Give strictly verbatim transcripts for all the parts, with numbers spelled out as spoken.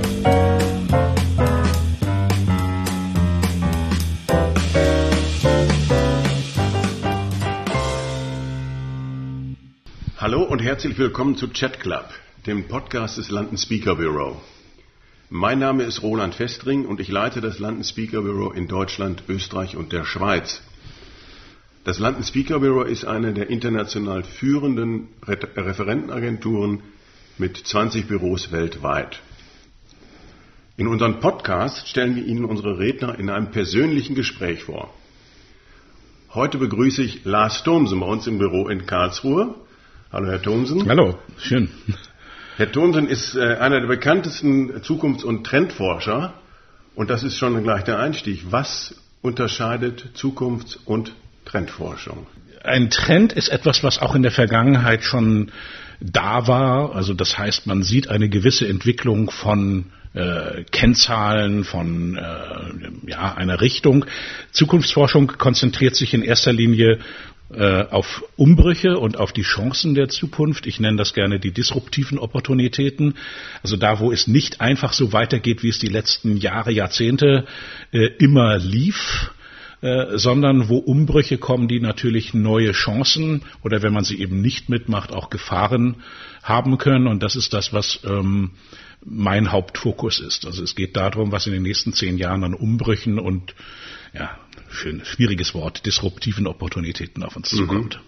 Hallo und herzlich willkommen zu Chat Club, dem Podcast des London Speaker Bureau. Mein Name ist Roland Festring und ich leite das London Speaker Bureau in Deutschland, Österreich und der Schweiz. Das London Speaker Bureau ist eine der international führenden Referentenagenturen mit zwanzig Büros weltweit. In unserem Podcast stellen wir Ihnen unsere Redner in einem persönlichen Gespräch vor. Heute begrüße ich Lars Thomsen bei uns im Büro in Karlsruhe. Hallo Herr Thomsen. Hallo, schön. Herr Thomsen ist äh, einer der bekanntesten Zukunfts- und Trendforscher und das ist schon gleich der Einstieg. Was unterscheidet Zukunfts- und Trendforschung? Ein Trend ist etwas, was auch in der Vergangenheit schon da war. Also das heißt, man sieht eine gewisse Entwicklung von äh, Kennzahlen, von äh, ja, einer Richtung. Zukunftsforschung konzentriert sich in erster Linie auf Umbrüche und auf die Chancen der Zukunft. Ich nenne das gerne die disruptiven Opportunitäten. Also da, wo es nicht einfach so weitergeht, wie es die letzten Jahre, Jahrzehnte äh, immer lief, äh, sondern wo Umbrüche kommen, die natürlich neue Chancen oder wenn man sie eben nicht mitmacht, auch Gefahren haben können. Und das ist das, was ähm, mein Hauptfokus ist. Also es geht darum, was in den nächsten zehn Jahren an Umbrüchen und ja, für ein schwieriges Wort, disruptiven Opportunitäten auf uns zukommt.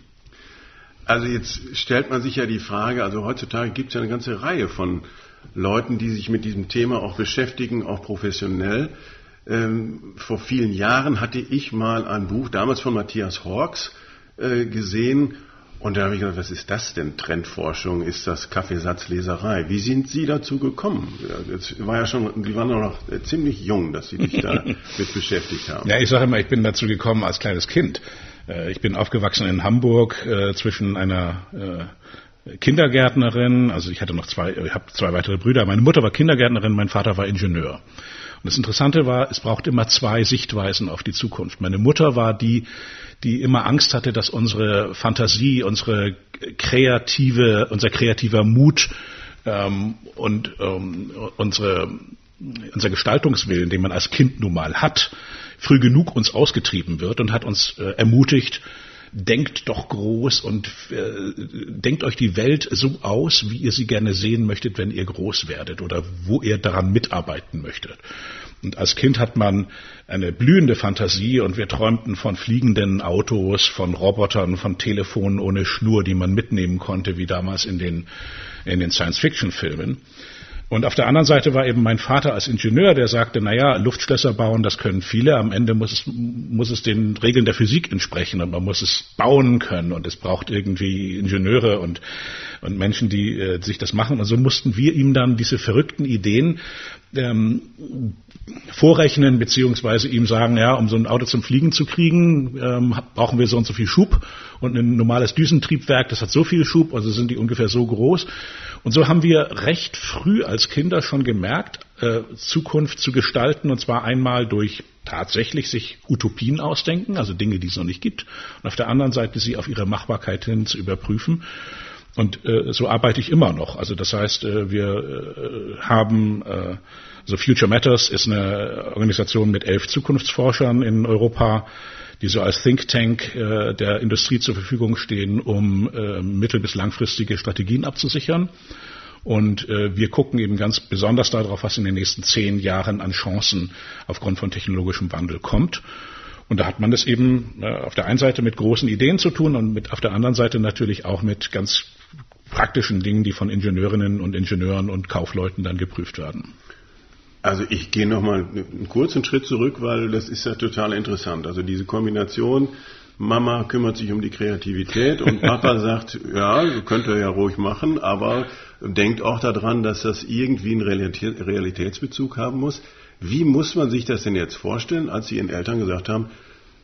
Also jetzt stellt man sich ja die Frage, also heutzutage gibt es ja eine ganze Reihe von Leuten, die sich mit diesem Thema auch beschäftigen, auch professionell. Ähm, vor vielen Jahren hatte ich mal ein Buch, damals von Matthias Hawkes, äh, gesehen. Und da habe ich gedacht, was ist das denn? Trendforschung, ist das Kaffeesatzleserei? Wie sind Sie dazu gekommen? Das war ja schon, die waren noch ziemlich jung, dass Sie sich da mit beschäftigt haben. Ja, ich sage immer, ich bin dazu gekommen als kleines Kind. Ich bin aufgewachsen in Hamburg äh, zwischen einer äh, Kindergärtnerin, also ich hatte noch zwei, ich habe zwei weitere Brüder. Meine Mutter war Kindergärtnerin, mein Vater war Ingenieur. Und das Interessante war, es braucht immer zwei Sichtweisen auf die Zukunft. Meine Mutter war die, die immer Angst hatte, dass unsere Fantasie, unsere kreative, unser kreativer Mut ähm, und ähm, unsere, unser Gestaltungswillen, den man als Kind nun mal hat, früh genug uns ausgetrieben wird und hat uns äh, ermutigt, denkt doch groß und äh, denkt euch die Welt so aus, wie ihr sie gerne sehen möchtet, wenn ihr groß werdet oder wo ihr daran mitarbeiten möchtet. Und als Kind hat man eine blühende Fantasie und wir träumten von fliegenden Autos, von Robotern, von Telefonen ohne Schnur, die man mitnehmen konnte, wie damals in den, in den Science-Fiction-Filmen. Und auf der anderen Seite war eben mein Vater als Ingenieur, der sagte, naja, Luftschlösser bauen, das können viele, am Ende muss es, muss es den Regeln der Physik entsprechen und man muss es bauen können und es braucht irgendwie Ingenieure und, und Menschen, die äh, sich das machen. Und so mussten wir ihm dann diese verrückten Ideen ähm, vorrechnen, beziehungsweise ihm sagen, ja, um so ein Auto zum Fliegen zu kriegen, ähm, brauchen wir so und so viel Schub und ein normales Düsentriebwerk, das hat so viel Schub, also sind die ungefähr so groß. Und so haben wir recht früh als Kinder schon gemerkt, äh, Zukunft zu gestalten, und zwar einmal durch tatsächlich sich Utopien ausdenken, also Dinge, die es noch nicht gibt, und auf der anderen Seite sie auf ihre Machbarkeit hin zu überprüfen. Und äh, so arbeite ich immer noch. Also das heißt, äh, wir äh, haben, äh, also Future Matters ist eine Organisation mit elf Zukunftsforschern in Europa, die so als Think Tank äh, der Industrie zur Verfügung stehen, um äh, mittel- bis langfristige Strategien abzusichern. Und äh, wir gucken eben ganz besonders darauf, was in den nächsten zehn Jahren an Chancen aufgrund von technologischem Wandel kommt. Und da hat man das eben äh, auf der einen Seite mit großen Ideen zu tun und mit, auf der anderen Seite natürlich auch mit ganz praktischen Dingen, die von Ingenieurinnen und Ingenieuren und Kaufleuten dann geprüft werden. Also ich gehe nochmal einen kurzen Schritt zurück, weil das ist ja total interessant. Also diese Kombination, Mama kümmert sich um die Kreativität und Papa sagt, ja, könnt ihr ja ruhig machen, aber denkt auch daran, dass das irgendwie einen Realitätsbezug haben muss. Wie muss man sich das denn jetzt vorstellen, als Sie Ihren Eltern gesagt haben,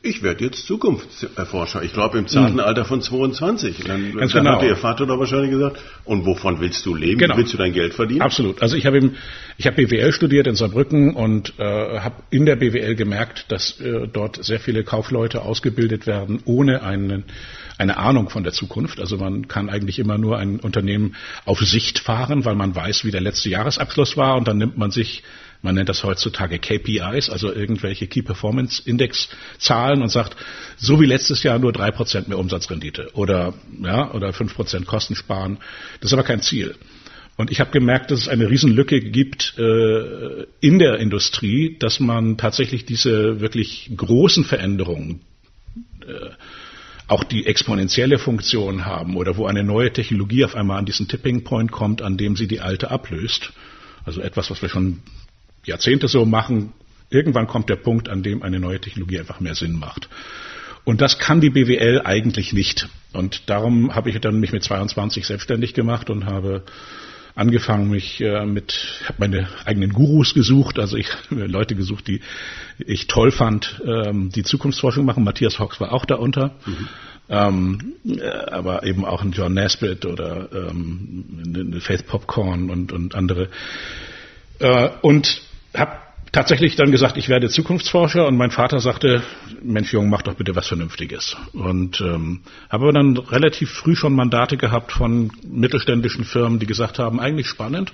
ich werde jetzt Zukunftserforscher. Ich glaube im zarten mhm. Alter von zweiundzwanzig. Dann, dann genau. hat Ihr Vater doch wahrscheinlich gesagt, und wovon willst du leben? Genau. Wie willst du dein Geld verdienen? Absolut. Also ich habe eben, ich habe B W L studiert in Saarbrücken und äh, habe in der B W L gemerkt, dass äh, dort sehr viele Kaufleute ausgebildet werden, ohne einen, eine Ahnung von der Zukunft. Also man kann eigentlich immer nur ein Unternehmen auf Sicht fahren, weil man weiß, wie der letzte Jahresabschluss war, und dann nimmt man sich, man nennt das heutzutage K P Is, also irgendwelche Key Performance Index Zahlen, und sagt, so wie letztes Jahr nur drei Prozent mehr Umsatzrendite oder, ja, oder fünf Prozent Kosten sparen. Das ist aber kein Ziel. Und ich habe gemerkt, dass es eine Riesenlücke gibt äh, in der Industrie, dass man tatsächlich diese wirklich großen Veränderungen, äh, auch die exponentielle Funktion haben oder wo eine neue Technologie auf einmal an diesen Tipping Point kommt, an dem sie die alte ablöst. Also etwas, was wir schon Jahrzehnte so machen. Irgendwann kommt der Punkt, an dem eine neue Technologie einfach mehr Sinn macht. Und das kann die B W L eigentlich nicht. Und darum habe ich dann mich mit zweiundzwanzig selbstständig gemacht und habe angefangen, mich äh, mit, habe meine eigenen Gurus gesucht, also ich habe Leute gesucht, die ich toll fand, ähm, die Zukunftsforschung machen. Matthias Hawks war auch darunter. Mhm. Ähm, äh, aber eben auch ein John Naisbitt oder ähm, Faith Popcorn und, und andere. Äh, und habe tatsächlich dann gesagt, ich werde Zukunftsforscher, und mein Vater sagte, Mensch Jung, mach doch bitte was Vernünftiges. Und ähm, habe aber dann relativ früh schon Mandate gehabt von mittelständischen Firmen, die gesagt haben, eigentlich spannend,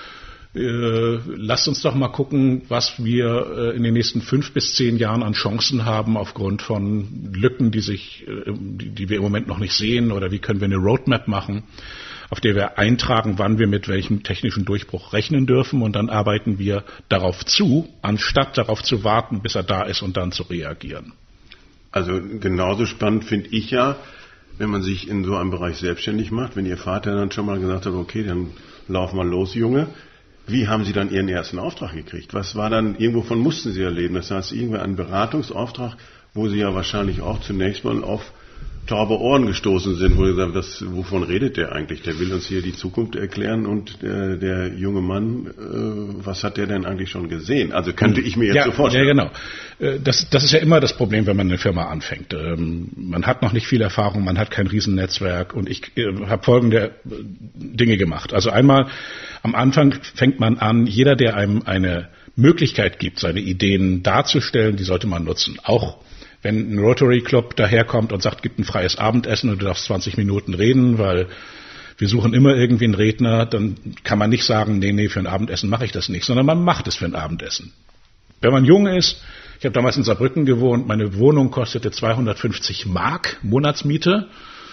äh, lasst uns doch mal gucken, was wir äh, in den nächsten fünf bis zehn Jahren an Chancen haben aufgrund von Lücken, die sich, äh, die, die wir im Moment noch nicht sehen, oder wie können wir eine Roadmap machen, auf der wir eintragen, wann wir mit welchem technischen Durchbruch rechnen dürfen, und dann arbeiten wir darauf zu, anstatt darauf zu warten, bis er da ist und dann zu reagieren. Also genauso spannend finde ich ja, wenn man sich in so einem Bereich selbstständig macht, wenn Ihr Vater dann schon mal gesagt hat, okay, dann lauf mal los, Junge. Wie haben Sie dann Ihren ersten Auftrag gekriegt? Was war dann, irgendwovon mussten Sie erleben? Das heißt, irgendwie ein Beratungsauftrag, wo Sie ja wahrscheinlich auch zunächst mal auf taube Ohren gestoßen sind, wo gesagt, das, wovon redet der eigentlich? Der will uns hier die Zukunft erklären, und der, der junge Mann, äh, was hat der denn eigentlich schon gesehen? Also könnte ich mir jetzt ja, so vorstellen. Ja, genau. Das, das ist ja immer das Problem, wenn man eine Firma anfängt. Man hat noch nicht viel Erfahrung, man hat kein Riesennetzwerk, und ich habe folgende Dinge gemacht. Also einmal, am Anfang fängt man an, jeder, der einem eine Möglichkeit gibt, seine Ideen darzustellen, die sollte man nutzen. Auch wenn ein Rotary Club daherkommt und sagt, gibt ein freies Abendessen und du darfst zwanzig Minuten reden, weil wir suchen immer irgendwie einen Redner, dann kann man nicht sagen, nee, nee, für ein Abendessen mache ich das nicht, sondern man macht es für ein Abendessen. Wenn man jung ist, ich habe damals in Saarbrücken gewohnt, meine Wohnung kostete zweihundertfünfzig Mark Monatsmiete.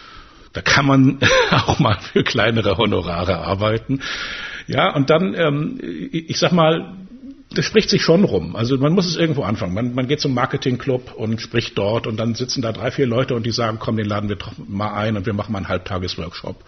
Da kann man auch mal für kleinere Honorare arbeiten. Ja, und dann, ähm, ich sag mal, das spricht sich schon rum. Also man muss es irgendwo anfangen. Man, man geht zum Marketingclub und spricht dort, und dann sitzen da drei, vier Leute und die sagen, komm, den laden wir doch mal ein und wir machen mal einen Halbtagesworkshop.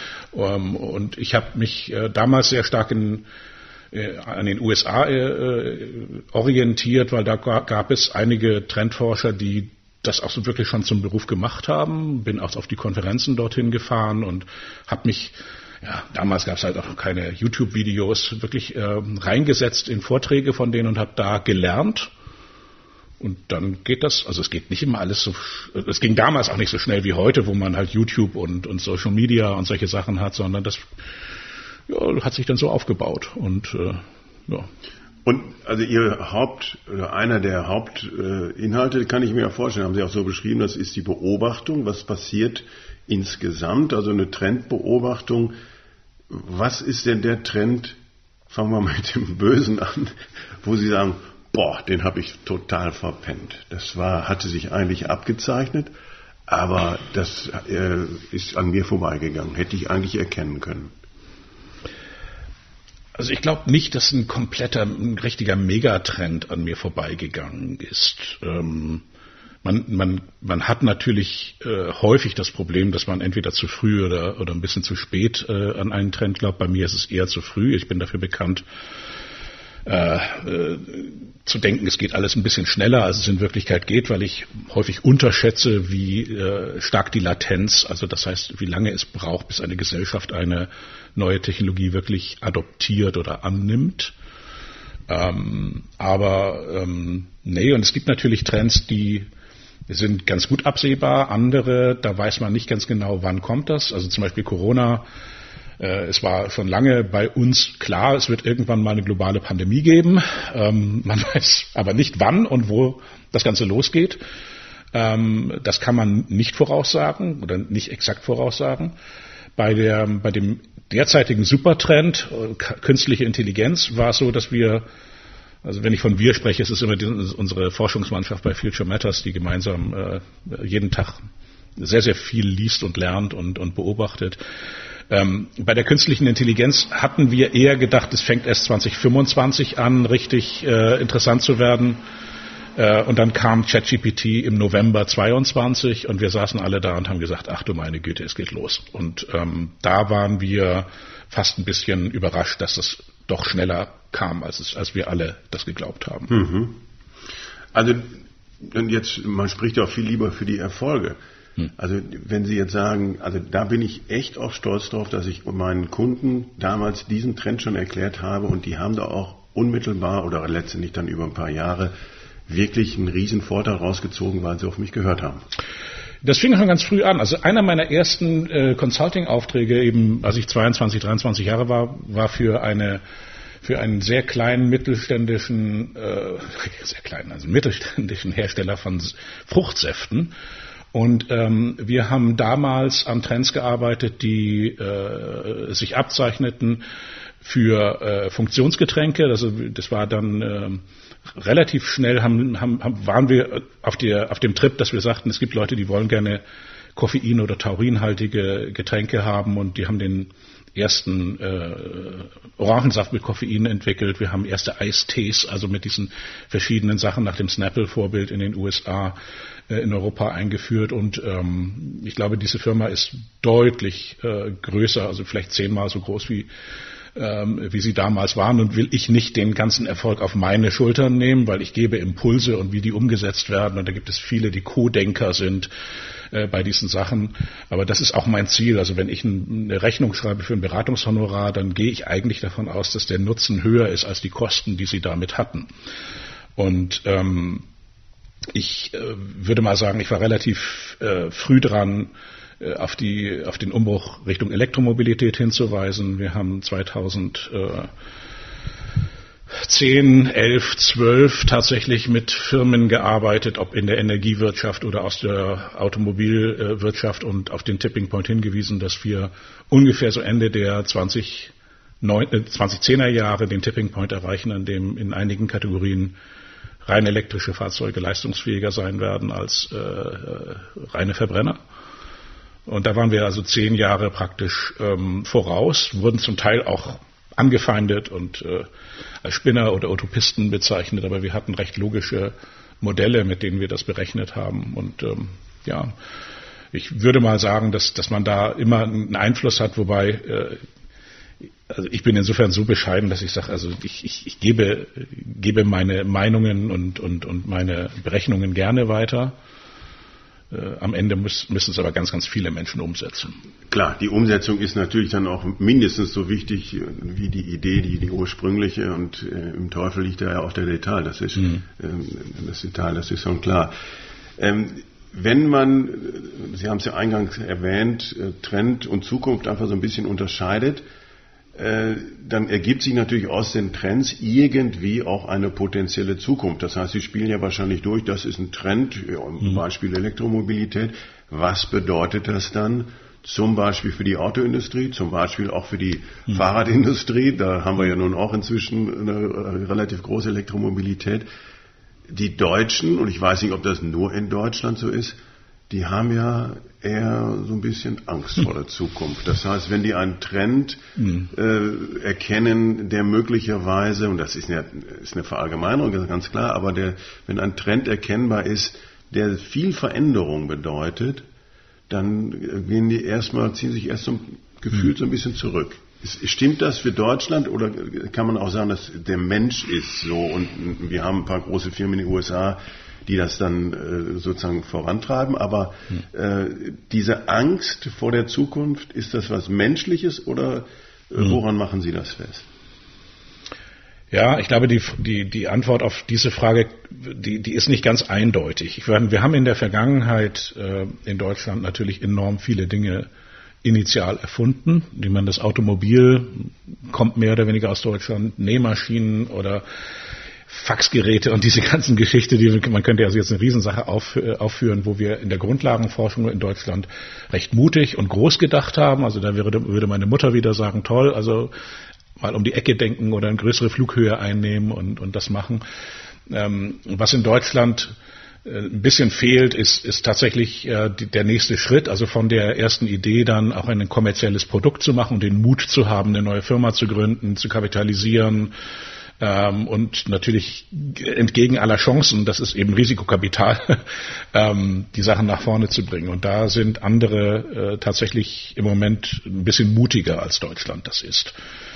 Um, und ich habe mich äh, damals sehr stark in, äh, an den U S A äh, orientiert, weil da gab es einige Trendforscher, die das auch so wirklich schon zum Beruf gemacht haben. Bin auch auf die Konferenzen dorthin gefahren und habe mich, ja, damals gab es halt auch noch keine YouTube-Videos, wirklich äh, reingesetzt in Vorträge von denen und habe da gelernt. Und dann geht das, also es geht nicht immer alles so, es ging damals auch nicht so schnell wie heute, wo man halt YouTube und, und Social Media und solche Sachen hat, sondern das ja, hat sich dann so aufgebaut. Und äh, ja. Und also Ihr Haupt, oder einer der Hauptinhalte, äh, kann ich mir ja vorstellen, haben Sie auch so beschrieben, das ist die Beobachtung, was passiert insgesamt, also eine Trendbeobachtung. Was ist denn der Trend, fangen wir mit dem Bösen an, wo Sie sagen, boah, den habe ich total verpennt. Das war, hatte sich eigentlich abgezeichnet, aber das äh, ist an mir vorbeigegangen. Hätte ich eigentlich erkennen können. Also ich glaube nicht, dass ein kompletter, ein richtiger Megatrend an mir vorbeigegangen ist. Ähm, man, man, man hat natürlich äh, häufig das Problem, dass man entweder zu früh oder, oder ein bisschen zu spät äh, an einen Trend glaubt. Bei mir ist es eher zu früh. Ich bin dafür bekannt, Äh, äh, zu denken, es geht alles ein bisschen schneller, als es in Wirklichkeit geht, weil ich häufig unterschätze, wie äh, stark die Latenz, also das heißt, wie lange es braucht, bis eine Gesellschaft eine neue Technologie wirklich adoptiert oder annimmt. Ähm, aber ähm, nee, und es gibt natürlich Trends, die sind ganz gut absehbar. Andere, da weiß man nicht ganz genau, wann kommt das. Also zum Beispiel Corona. Äh, es war schon lange bei uns klar, es wird irgendwann mal eine globale Pandemie geben. Ähm, man weiß aber nicht, wann und wo das Ganze losgeht. Ähm, das kann man nicht voraussagen oder nicht exakt voraussagen. Bei der, bei dem derzeitigen Supertrend, äh, künstliche Intelligenz, war es so, dass wir, also wenn ich von wir spreche, es ist immer die, unsere Forschungsmannschaft bei Future Matters, die gemeinsam äh, jeden Tag sehr, sehr viel liest und lernt und, und beobachtet. Ähm, bei der künstlichen Intelligenz hatten wir eher gedacht, es fängt erst zwanzig fünfundzwanzig an, richtig äh, interessant zu werden. Äh, und dann kam ChatGPT im November zweiundzwanzig und wir saßen alle da und haben gesagt, ach du meine Güte, es geht los. Und ähm, da waren wir fast ein bisschen überrascht, dass es doch schneller kam, als, es, als wir alle das geglaubt haben. Mhm. Also und jetzt, man spricht ja auch viel lieber für die Erfolge. Hm. Also wenn Sie jetzt sagen, also da bin ich echt auch stolz drauf, dass ich meinen Kunden damals diesen Trend schon erklärt habe und die haben da auch unmittelbar oder letztendlich dann über ein paar Jahre wirklich einen riesen Vorteil rausgezogen, weil sie auf mich gehört haben. Das fing schon ganz früh an. Also einer meiner ersten äh, Consulting-Aufträge, eben als ich zweiundzwanzig, dreiundzwanzig Jahre war, war für eine für einen sehr kleinen mittelständischen, äh, sehr kleinen, also mittelständischen Hersteller von Fruchtsäften. Und ähm, wir haben damals an Trends gearbeitet, die äh, sich abzeichneten für äh, Funktionsgetränke. Also das war dann äh, relativ schnell haben, haben, waren wir auf, der, auf dem Trip, dass wir sagten, es gibt Leute, die wollen gerne Koffein- oder taurinhaltige Getränke haben und die haben den ersten äh, Orangensaft mit Koffein entwickelt. Wir haben erste Eistees, also mit diesen verschiedenen Sachen nach dem Snapple-Vorbild in den U S A äh, in Europa eingeführt und ähm, ich glaube, diese Firma ist deutlich äh, größer, also vielleicht zehnmal so groß wie wie sie damals waren und will ich nicht den ganzen Erfolg auf meine Schultern nehmen, weil ich gebe Impulse und wie die umgesetzt werden und da gibt es viele, die Co-Denker sind äh, bei diesen Sachen, aber das ist auch mein Ziel, also wenn ich ein, eine Rechnung schreibe für ein Beratungshonorar, dann gehe ich eigentlich davon aus, dass der Nutzen höher ist als die Kosten, die sie damit hatten und ähm, ich äh, würde mal sagen, ich war relativ äh, früh dran, auf die, auf den Umbruch Richtung Elektromobilität hinzuweisen. Wir haben zweitausendzehn, elf, zwölf tatsächlich mit Firmen gearbeitet, ob in der Energiewirtschaft oder aus der Automobilwirtschaft und auf den Tipping Point hingewiesen, dass wir ungefähr so Ende der zweitausendzehner Jahre den Tipping Point erreichen, an dem in einigen Kategorien rein elektrische Fahrzeuge leistungsfähiger sein werden als äh, reine Verbrenner. Und da waren wir also zehn Jahre praktisch ähm, voraus, wurden zum Teil auch angefeindet und äh, als Spinner oder Utopisten bezeichnet, aber wir hatten recht logische Modelle, mit denen wir das berechnet haben. Und ähm, ja, ich würde mal sagen, dass, dass man da immer einen Einfluss hat, wobei äh, also ich bin insofern so bescheiden, dass ich sage, also ich, ich, ich gebe, gebe meine Meinungen und, und, und meine Berechnungen gerne weiter. Am Ende müssen es aber ganz, ganz viele Menschen umsetzen. Klar, die Umsetzung ist natürlich dann auch mindestens so wichtig wie die Idee, die, die ursprüngliche und äh, im Teufel liegt da ja auch der Detail, das ist, mhm. ähm, das Detail, das ist schon klar. Ähm, wenn man, Sie haben es ja eingangs erwähnt, äh, Trend und Zukunft einfach so ein bisschen unterscheidet, dann ergibt sich natürlich aus den Trends irgendwie auch eine potenzielle Zukunft. Das heißt, Sie spielen ja wahrscheinlich durch, das ist ein Trend, mhm. Beispiel Elektromobilität. Was bedeutet das dann zum Beispiel für die Autoindustrie, zum Beispiel auch für die mhm. Fahrradindustrie? Da haben wir ja nun auch inzwischen eine relativ große Elektromobilität. Die Deutschen, und ich weiß nicht, ob das nur in Deutschland so ist, die haben ja eher so ein bisschen Angst vor der Zukunft. Das heißt, wenn die einen Trend mhm. äh, erkennen, der möglicherweise, und das ist eine, ist eine Verallgemeinerung, ganz klar, aber der, wenn ein Trend erkennbar ist, der viel Veränderung bedeutet, dann gehen die erstmal, ziehen sich erst so gefühlt so ein bisschen zurück. Ist, stimmt das für Deutschland oder kann man auch sagen, dass der Mensch ist so und wir haben ein paar große Firmen in den U S A, die das dann äh, sozusagen vorantreiben, aber äh, diese Angst vor der Zukunft, ist das was Menschliches oder äh, woran machen Sie das fest? Ja, ich glaube, die, die, die Antwort auf diese Frage, die, die ist nicht ganz eindeutig. Ich meine, wir haben in der Vergangenheit äh, in Deutschland natürlich enorm viele Dinge initial erfunden. Ich meine, das Automobil kommt mehr oder weniger aus Deutschland, Nähmaschinen oder Faxgeräte und diese ganzen Geschichte, die man könnte also jetzt eine Riesensache auf, aufführen, wo wir in der Grundlagenforschung in Deutschland recht mutig und groß gedacht haben. Also da würde, würde meine Mutter wieder sagen, toll, also mal um die Ecke denken oder eine größere Flughöhe einnehmen und, und das machen. Ähm, was in Deutschland ein bisschen fehlt, ist, ist tatsächlich äh, die, der nächste Schritt, also von der ersten Idee dann auch ein kommerzielles Produkt zu machen und den Mut zu haben, eine neue Firma zu gründen, zu kapitalisieren ähm, und natürlich entgegen aller Chancen, das ist eben Risikokapital, ähm, die Sachen nach vorne zu bringen. Und da sind andere äh, tatsächlich im Moment ein bisschen mutiger, als Deutschland das ist.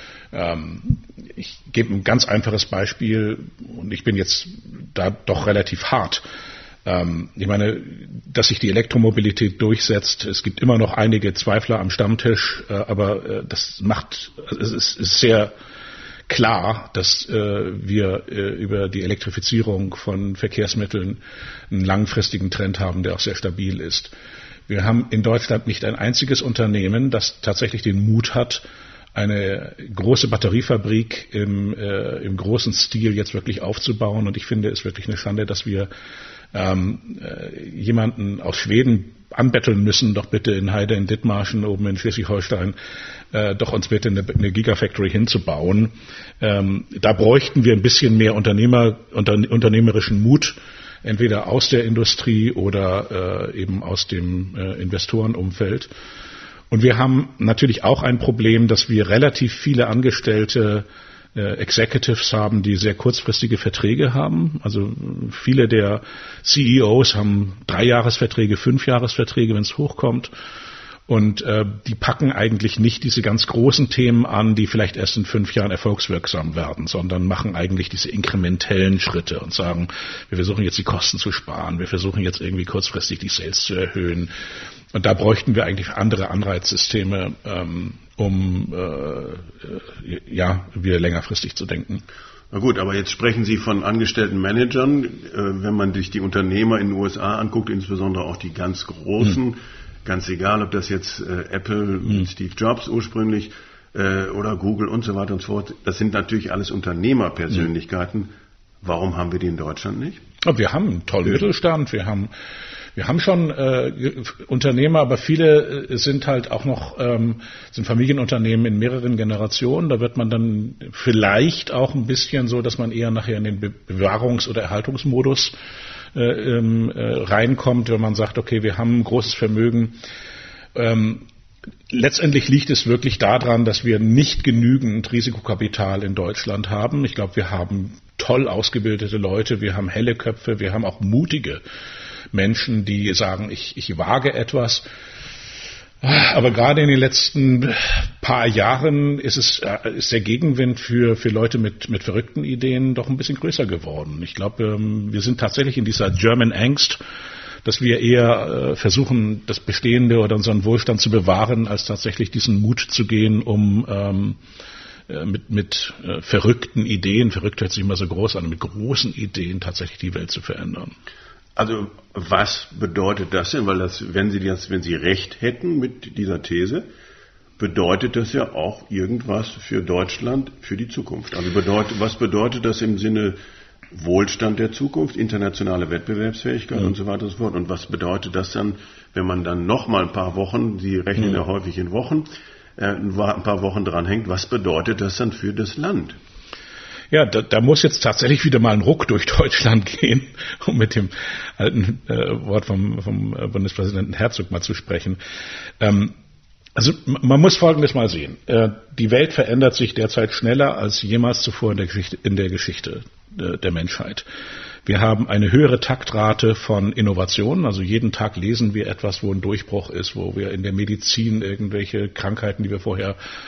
Ähm, ich gebe ein ganz einfaches Beispiel und ich bin jetzt da doch relativ hart. Ich meine, dass sich die Elektromobilität durchsetzt. Es gibt immer noch einige Zweifler am Stammtisch, aber das macht, es ist sehr klar, dass wir über die Elektrifizierung von Verkehrsmitteln einen langfristigen Trend haben, der auch sehr stabil ist. Wir haben in Deutschland nicht ein einziges Unternehmen, das tatsächlich den Mut hat, eine große Batteriefabrik im, äh, im großen Stil jetzt wirklich aufzubauen. Und ich finde es wirklich eine Schande, dass wir ähm, äh, jemanden aus Schweden anbetteln müssen, doch bitte in Heide in Dithmarschen oben in Schleswig-Holstein äh, doch uns bitte eine, eine Gigafactory hinzubauen. Ähm, da bräuchten wir ein bisschen mehr Unternehmer, unter, unternehmerischen Mut, entweder aus der Industrie oder äh, eben aus dem äh, Investorenumfeld. Und wir haben natürlich auch ein Problem, dass wir relativ viele Angestellte äh, Executives haben, die sehr kurzfristige Verträge haben. Also viele der C E Os haben Dreijahresverträge, Fünfjahresverträge, wenn es hochkommt. Und äh, die packen eigentlich nicht diese ganz großen Themen an, die vielleicht erst in fünf Jahren erfolgswirksam werden, sondern machen eigentlich diese inkrementellen Schritte und sagen, wir versuchen jetzt die Kosten zu sparen, wir versuchen jetzt irgendwie kurzfristig die Sales zu erhöhen. Und da bräuchten wir eigentlich andere Anreizsysteme, ähm, um äh, ja wieder längerfristig zu denken. Na gut, aber jetzt sprechen Sie von angestellten Managern. Äh, wenn man sich die Unternehmer in den U S A anguckt, insbesondere auch die ganz großen, hm. ganz egal, ob das jetzt äh, Apple, hm. Steve Jobs ursprünglich äh, oder Google und so weiter und so fort, das sind natürlich alles Unternehmerpersönlichkeiten. Hm. Warum haben wir die in Deutschland nicht? Wir haben einen tollen Mittelstand, wir haben Wir haben schon äh, Unternehmer, aber viele äh, sind halt auch noch ähm, sind Familienunternehmen in mehreren Generationen. Da wird man dann vielleicht auch ein bisschen so, dass man eher nachher in den Be- Bewahrungs- oder Erhaltungsmodus äh, ähm, äh, reinkommt, wenn man sagt, okay, wir haben ein großes Vermögen. Ähm, letztendlich liegt es wirklich daran, dass wir nicht genügend Risikokapital in Deutschland haben. Ich glaube, wir haben toll ausgebildete Leute, wir haben helle Köpfe, wir haben auch mutige Menschen, die sagen, ich, ich wage etwas. Aber gerade in den letzten paar Jahren ist es ist der Gegenwind für, für Leute mit, mit verrückten Ideen doch ein bisschen größer geworden. Ich glaube, wir sind tatsächlich in dieser German Angst, dass wir eher versuchen, das Bestehende oder unseren Wohlstand zu bewahren, als tatsächlich diesen Mut zu gehen, um ähm, mit, mit verrückten Ideen, verrückt hört sich immer so groß an, mit großen Ideen tatsächlich die Welt zu verändern. Also was bedeutet das denn? Weil das, wenn Sie das, wenn Sie recht hätten mit dieser These, bedeutet das ja auch irgendwas für Deutschland, für die Zukunft. Also bedeutet, was bedeutet das im Sinne Wohlstand der Zukunft, internationale Wettbewerbsfähigkeit mhm. und so weiter und so fort? Und was bedeutet das dann, wenn man dann noch mal ein paar Wochen, Sie rechnen mhm. ja häufig in Wochen, äh, ein paar Wochen dran hängt, was bedeutet das dann für das Land? Ja, da, da muss jetzt tatsächlich wieder mal ein Ruck durch Deutschland gehen, um mit dem alten äh, Wort vom, vom Bundespräsidenten Herzog mal zu sprechen. Ähm, also man muss Folgendes mal sehen. Äh, die Welt verändert sich derzeit schneller als jemals zuvor in der Geschichte, in der Geschichte äh, der Menschheit. Wir haben eine höhere Taktrate von Innovationen. Also jeden Tag lesen wir etwas, wo ein Durchbruch ist, wo wir in der Medizin irgendwelche Krankheiten, die wir vorher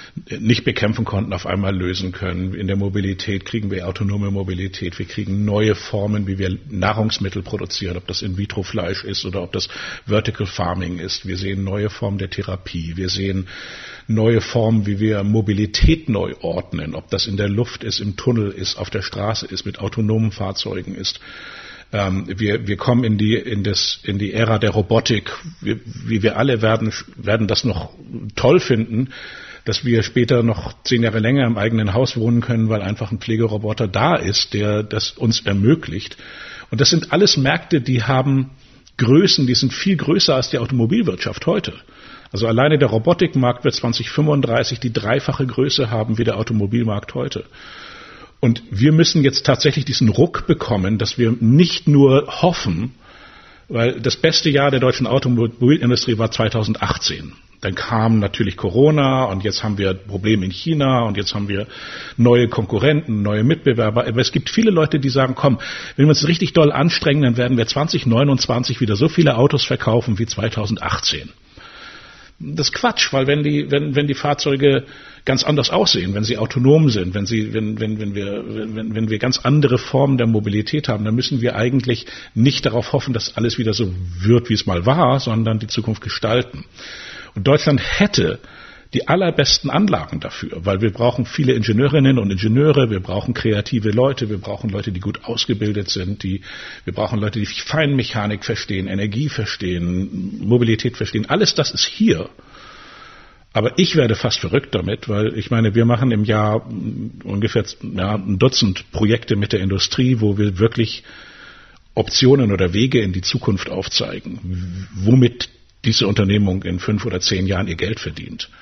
nicht bekämpfen konnten, auf einmal lösen können. In der Mobilität kriegen wir autonome Mobilität. Wir kriegen neue Formen, wie wir Nahrungsmittel produzieren, ob das In-vitro-Fleisch ist oder ob das Vertical Farming ist. Wir sehen neue Formen der Therapie. Wir sehen neue Formen, wie wir Mobilität neu ordnen, ob das in der Luft ist, im Tunnel ist, auf der Straße ist, mit autonomen Fahrzeugen ist. Ähm, wir, wir kommen in die, in das, in die Ära der Robotik. Wir, wie wir alle werden, werden das noch toll finden, dass wir später noch zehn Jahre länger im eigenen Haus wohnen können, weil einfach ein Pflegeroboter da ist, der das uns ermöglicht. Und das sind alles Märkte, die haben Größen, die sind viel größer als die Automobilwirtschaft heute. Also alleine der Robotikmarkt wird zwanzig fünfunddreißig die dreifache Größe haben wie der Automobilmarkt heute. Und wir müssen jetzt tatsächlich diesen Ruck bekommen, dass wir nicht nur hoffen, weil das beste Jahr der deutschen Automobilindustrie war zweitausendachtzehn. Dann kam natürlich Corona und jetzt haben wir Probleme in China und jetzt haben wir neue Konkurrenten, neue Mitbewerber. Aber es gibt viele Leute, die sagen, komm, wenn wir uns richtig doll anstrengen, dann werden wir zwanzig neunundzwanzig wieder so viele Autos verkaufen wie zweitausendachtzehn. Das ist Quatsch, weil wenn die, wenn, wenn die Fahrzeuge ganz anders aussehen, wenn sie autonom sind, wenn sie, wenn, wenn, wenn wir, wenn, wenn wir ganz andere Formen der Mobilität haben, dann müssen wir eigentlich nicht darauf hoffen, dass alles wieder so wird, wie es mal war, sondern die Zukunft gestalten. Und Deutschland hätte die allerbesten Anlagen dafür, weil wir brauchen viele Ingenieurinnen und Ingenieure, wir brauchen kreative Leute, wir brauchen Leute, die gut ausgebildet sind, die, wir brauchen Leute, die Feinmechanik verstehen, Energie verstehen, Mobilität verstehen. Alles das ist hier. Aber ich werde fast verrückt damit, weil ich meine, wir machen im Jahr ungefähr ja, ein Dutzend Projekte mit der Industrie, wo wir wirklich Optionen oder Wege in die Zukunft aufzeigen, womit diese Unternehmung in fünf oder zehn Jahren ihr Geld verdient.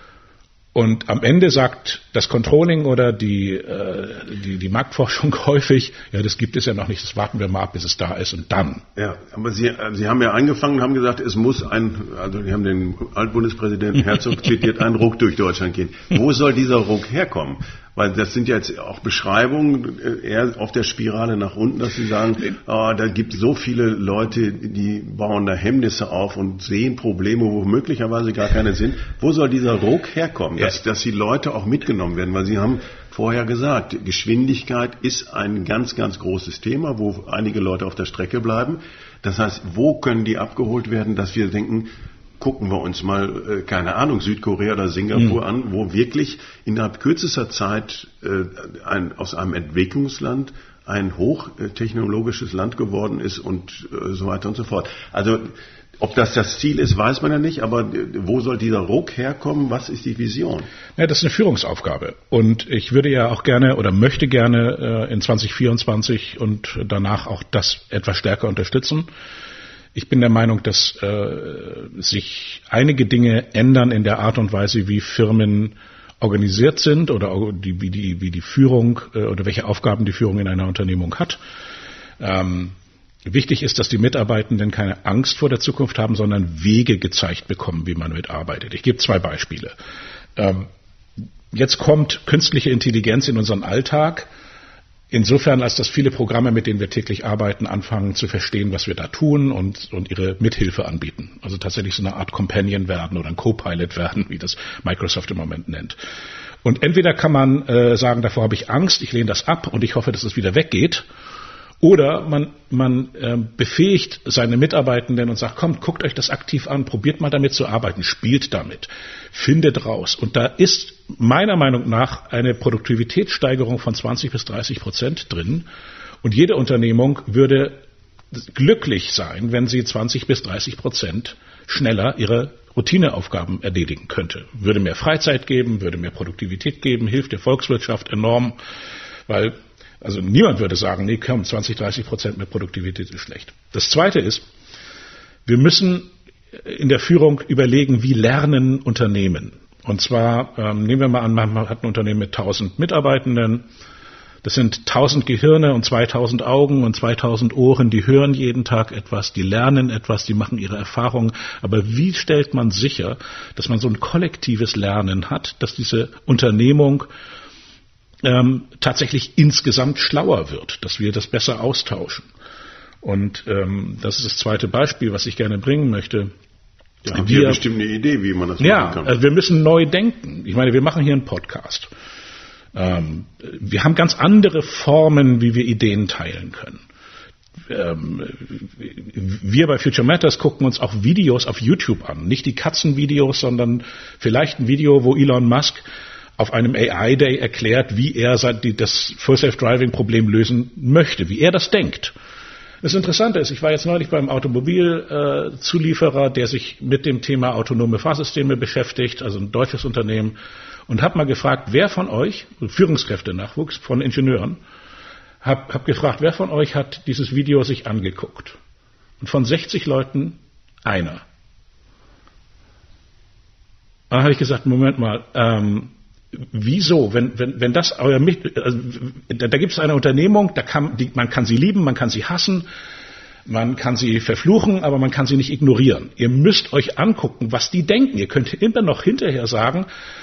Und am Ende sagt das Controlling oder die, äh, die, die Marktforschung häufig, ja, das gibt es ja noch nicht, das warten wir mal ab, bis es da ist und dann. Ja, aber Sie, Sie haben ja angefangen und haben gesagt, es muss ein, also Sie haben den Altbundespräsidenten Herzog zitiert, ein Ruck durch Deutschland gehen. Wo soll dieser Ruck herkommen? Weil das sind ja jetzt auch Beschreibungen eher auf der Spirale nach unten, dass Sie sagen, oh, da gibt es so viele Leute, die bauen da Hemmnisse auf und sehen Probleme, wo möglicherweise gar keine sind. Wo soll dieser Ruck herkommen, dass, dass die Leute auch mitgenommen werden? Weil Sie haben vorher gesagt, Geschwindigkeit ist ein ganz, ganz großes Thema, wo einige Leute auf der Strecke bleiben. Das heißt, wo können die abgeholt werden, dass wir denken, gucken wir uns mal, keine Ahnung, Südkorea oder Singapur mhm. an, wo wirklich innerhalb kürzester Zeit äh, ein, aus einem Entwicklungsland ein hochtechnologisches Land geworden ist und äh, so weiter und so fort. Also ob das das Ziel ist, weiß man ja nicht, aber wo soll dieser Ruck herkommen? Was ist die Vision? Ja, das ist eine Führungsaufgabe. Und ich würde ja auch gerne oder möchte gerne äh, in zwanzig vierundzwanzig und danach auch das etwas stärker unterstützen. Ich bin der Meinung, dass äh, sich einige Dinge ändern in der Art und Weise, wie Firmen organisiert sind oder die, wie, die, wie die Führung äh, oder welche Aufgaben die Führung in einer Unternehmung hat. Ähm, wichtig ist, dass die Mitarbeitenden keine Angst vor der Zukunft haben, sondern Wege gezeigt bekommen, wie man mitarbeitet. Ich gebe zwei Beispiele. Ähm, jetzt kommt künstliche Intelligenz in unseren Alltag. Insofern, als dass viele Programme, mit denen wir täglich arbeiten, anfangen zu verstehen, was wir da tun und, und ihre Mithilfe anbieten. Also tatsächlich so eine Art Companion werden oder ein Co-Pilot werden, wie das Microsoft im Moment nennt. Und entweder kann man äh, sagen, davor habe ich Angst, ich lehne das ab und ich hoffe, dass es wieder weggeht. Oder man, man äh, befähigt seine Mitarbeitenden und sagt, kommt, guckt euch das aktiv an, probiert mal damit zu arbeiten, spielt damit, findet raus. Und da ist meiner Meinung nach eine Produktivitätssteigerung von zwanzig bis dreißig Prozent drin. Und jede Unternehmung würde glücklich sein, wenn sie zwanzig bis dreißig Prozent schneller ihre Routineaufgaben erledigen könnte. Würde mehr Freizeit geben, würde mehr Produktivität geben, hilft der Volkswirtschaft enorm, weil also niemand würde sagen, nee, komm, zwanzig, dreißig Prozent mehr Produktivität ist schlecht. Das Zweite ist, wir müssen in der Führung überlegen, wie lernen Unternehmen. Und zwar, ähm, nehmen wir mal an, man hat ein Unternehmen mit tausend Mitarbeitenden. Das sind tausend Gehirne und zweitausend Augen und zweitausend Ohren, die hören jeden Tag etwas, die lernen etwas, die machen ihre Erfahrungen. Aber wie stellt man sicher, dass man so ein kollektives Lernen hat, dass diese Unternehmung Ähm, tatsächlich insgesamt schlauer wird, dass wir das besser austauschen. Und ähm, das ist das zweite Beispiel, was ich gerne bringen möchte. Da habt ihr bestimmt eine Idee, wie man das machen ja, kann. Ja, also wir müssen neu denken. Ich meine, wir machen hier einen Podcast. Ähm, wir haben ganz andere Formen, wie wir Ideen teilen können. Ähm, wir bei Future Matters gucken uns auch Videos auf YouTube an. Nicht die Katzenvideos, sondern vielleicht ein Video, wo Elon Musk auf einem A I-Day erklärt, wie er das Full-Self-Driving-Problem lösen möchte, wie er das denkt. Das Interessante ist, ich war jetzt neulich beim Automobilzulieferer, der sich mit dem Thema autonome Fahrsysteme beschäftigt, also ein deutsches Unternehmen, und habe mal gefragt, wer von euch, Führungskräftenachwuchs von Ingenieuren, habe hab gefragt, wer von euch hat dieses Video sich angeguckt? Und von sechzig Leuten einer. Dann habe ich gesagt, Moment mal, ähm, wieso, wenn, wenn, wenn das euer, also, da, da gibt es eine Unternehmung, da kann, die, man kann sie lieben, man kann sie hassen, man kann sie verfluchen, aber man kann sie nicht ignorieren. Ihr müsst euch angucken, was die denken. Ihr könnt immer noch hinterher sagen,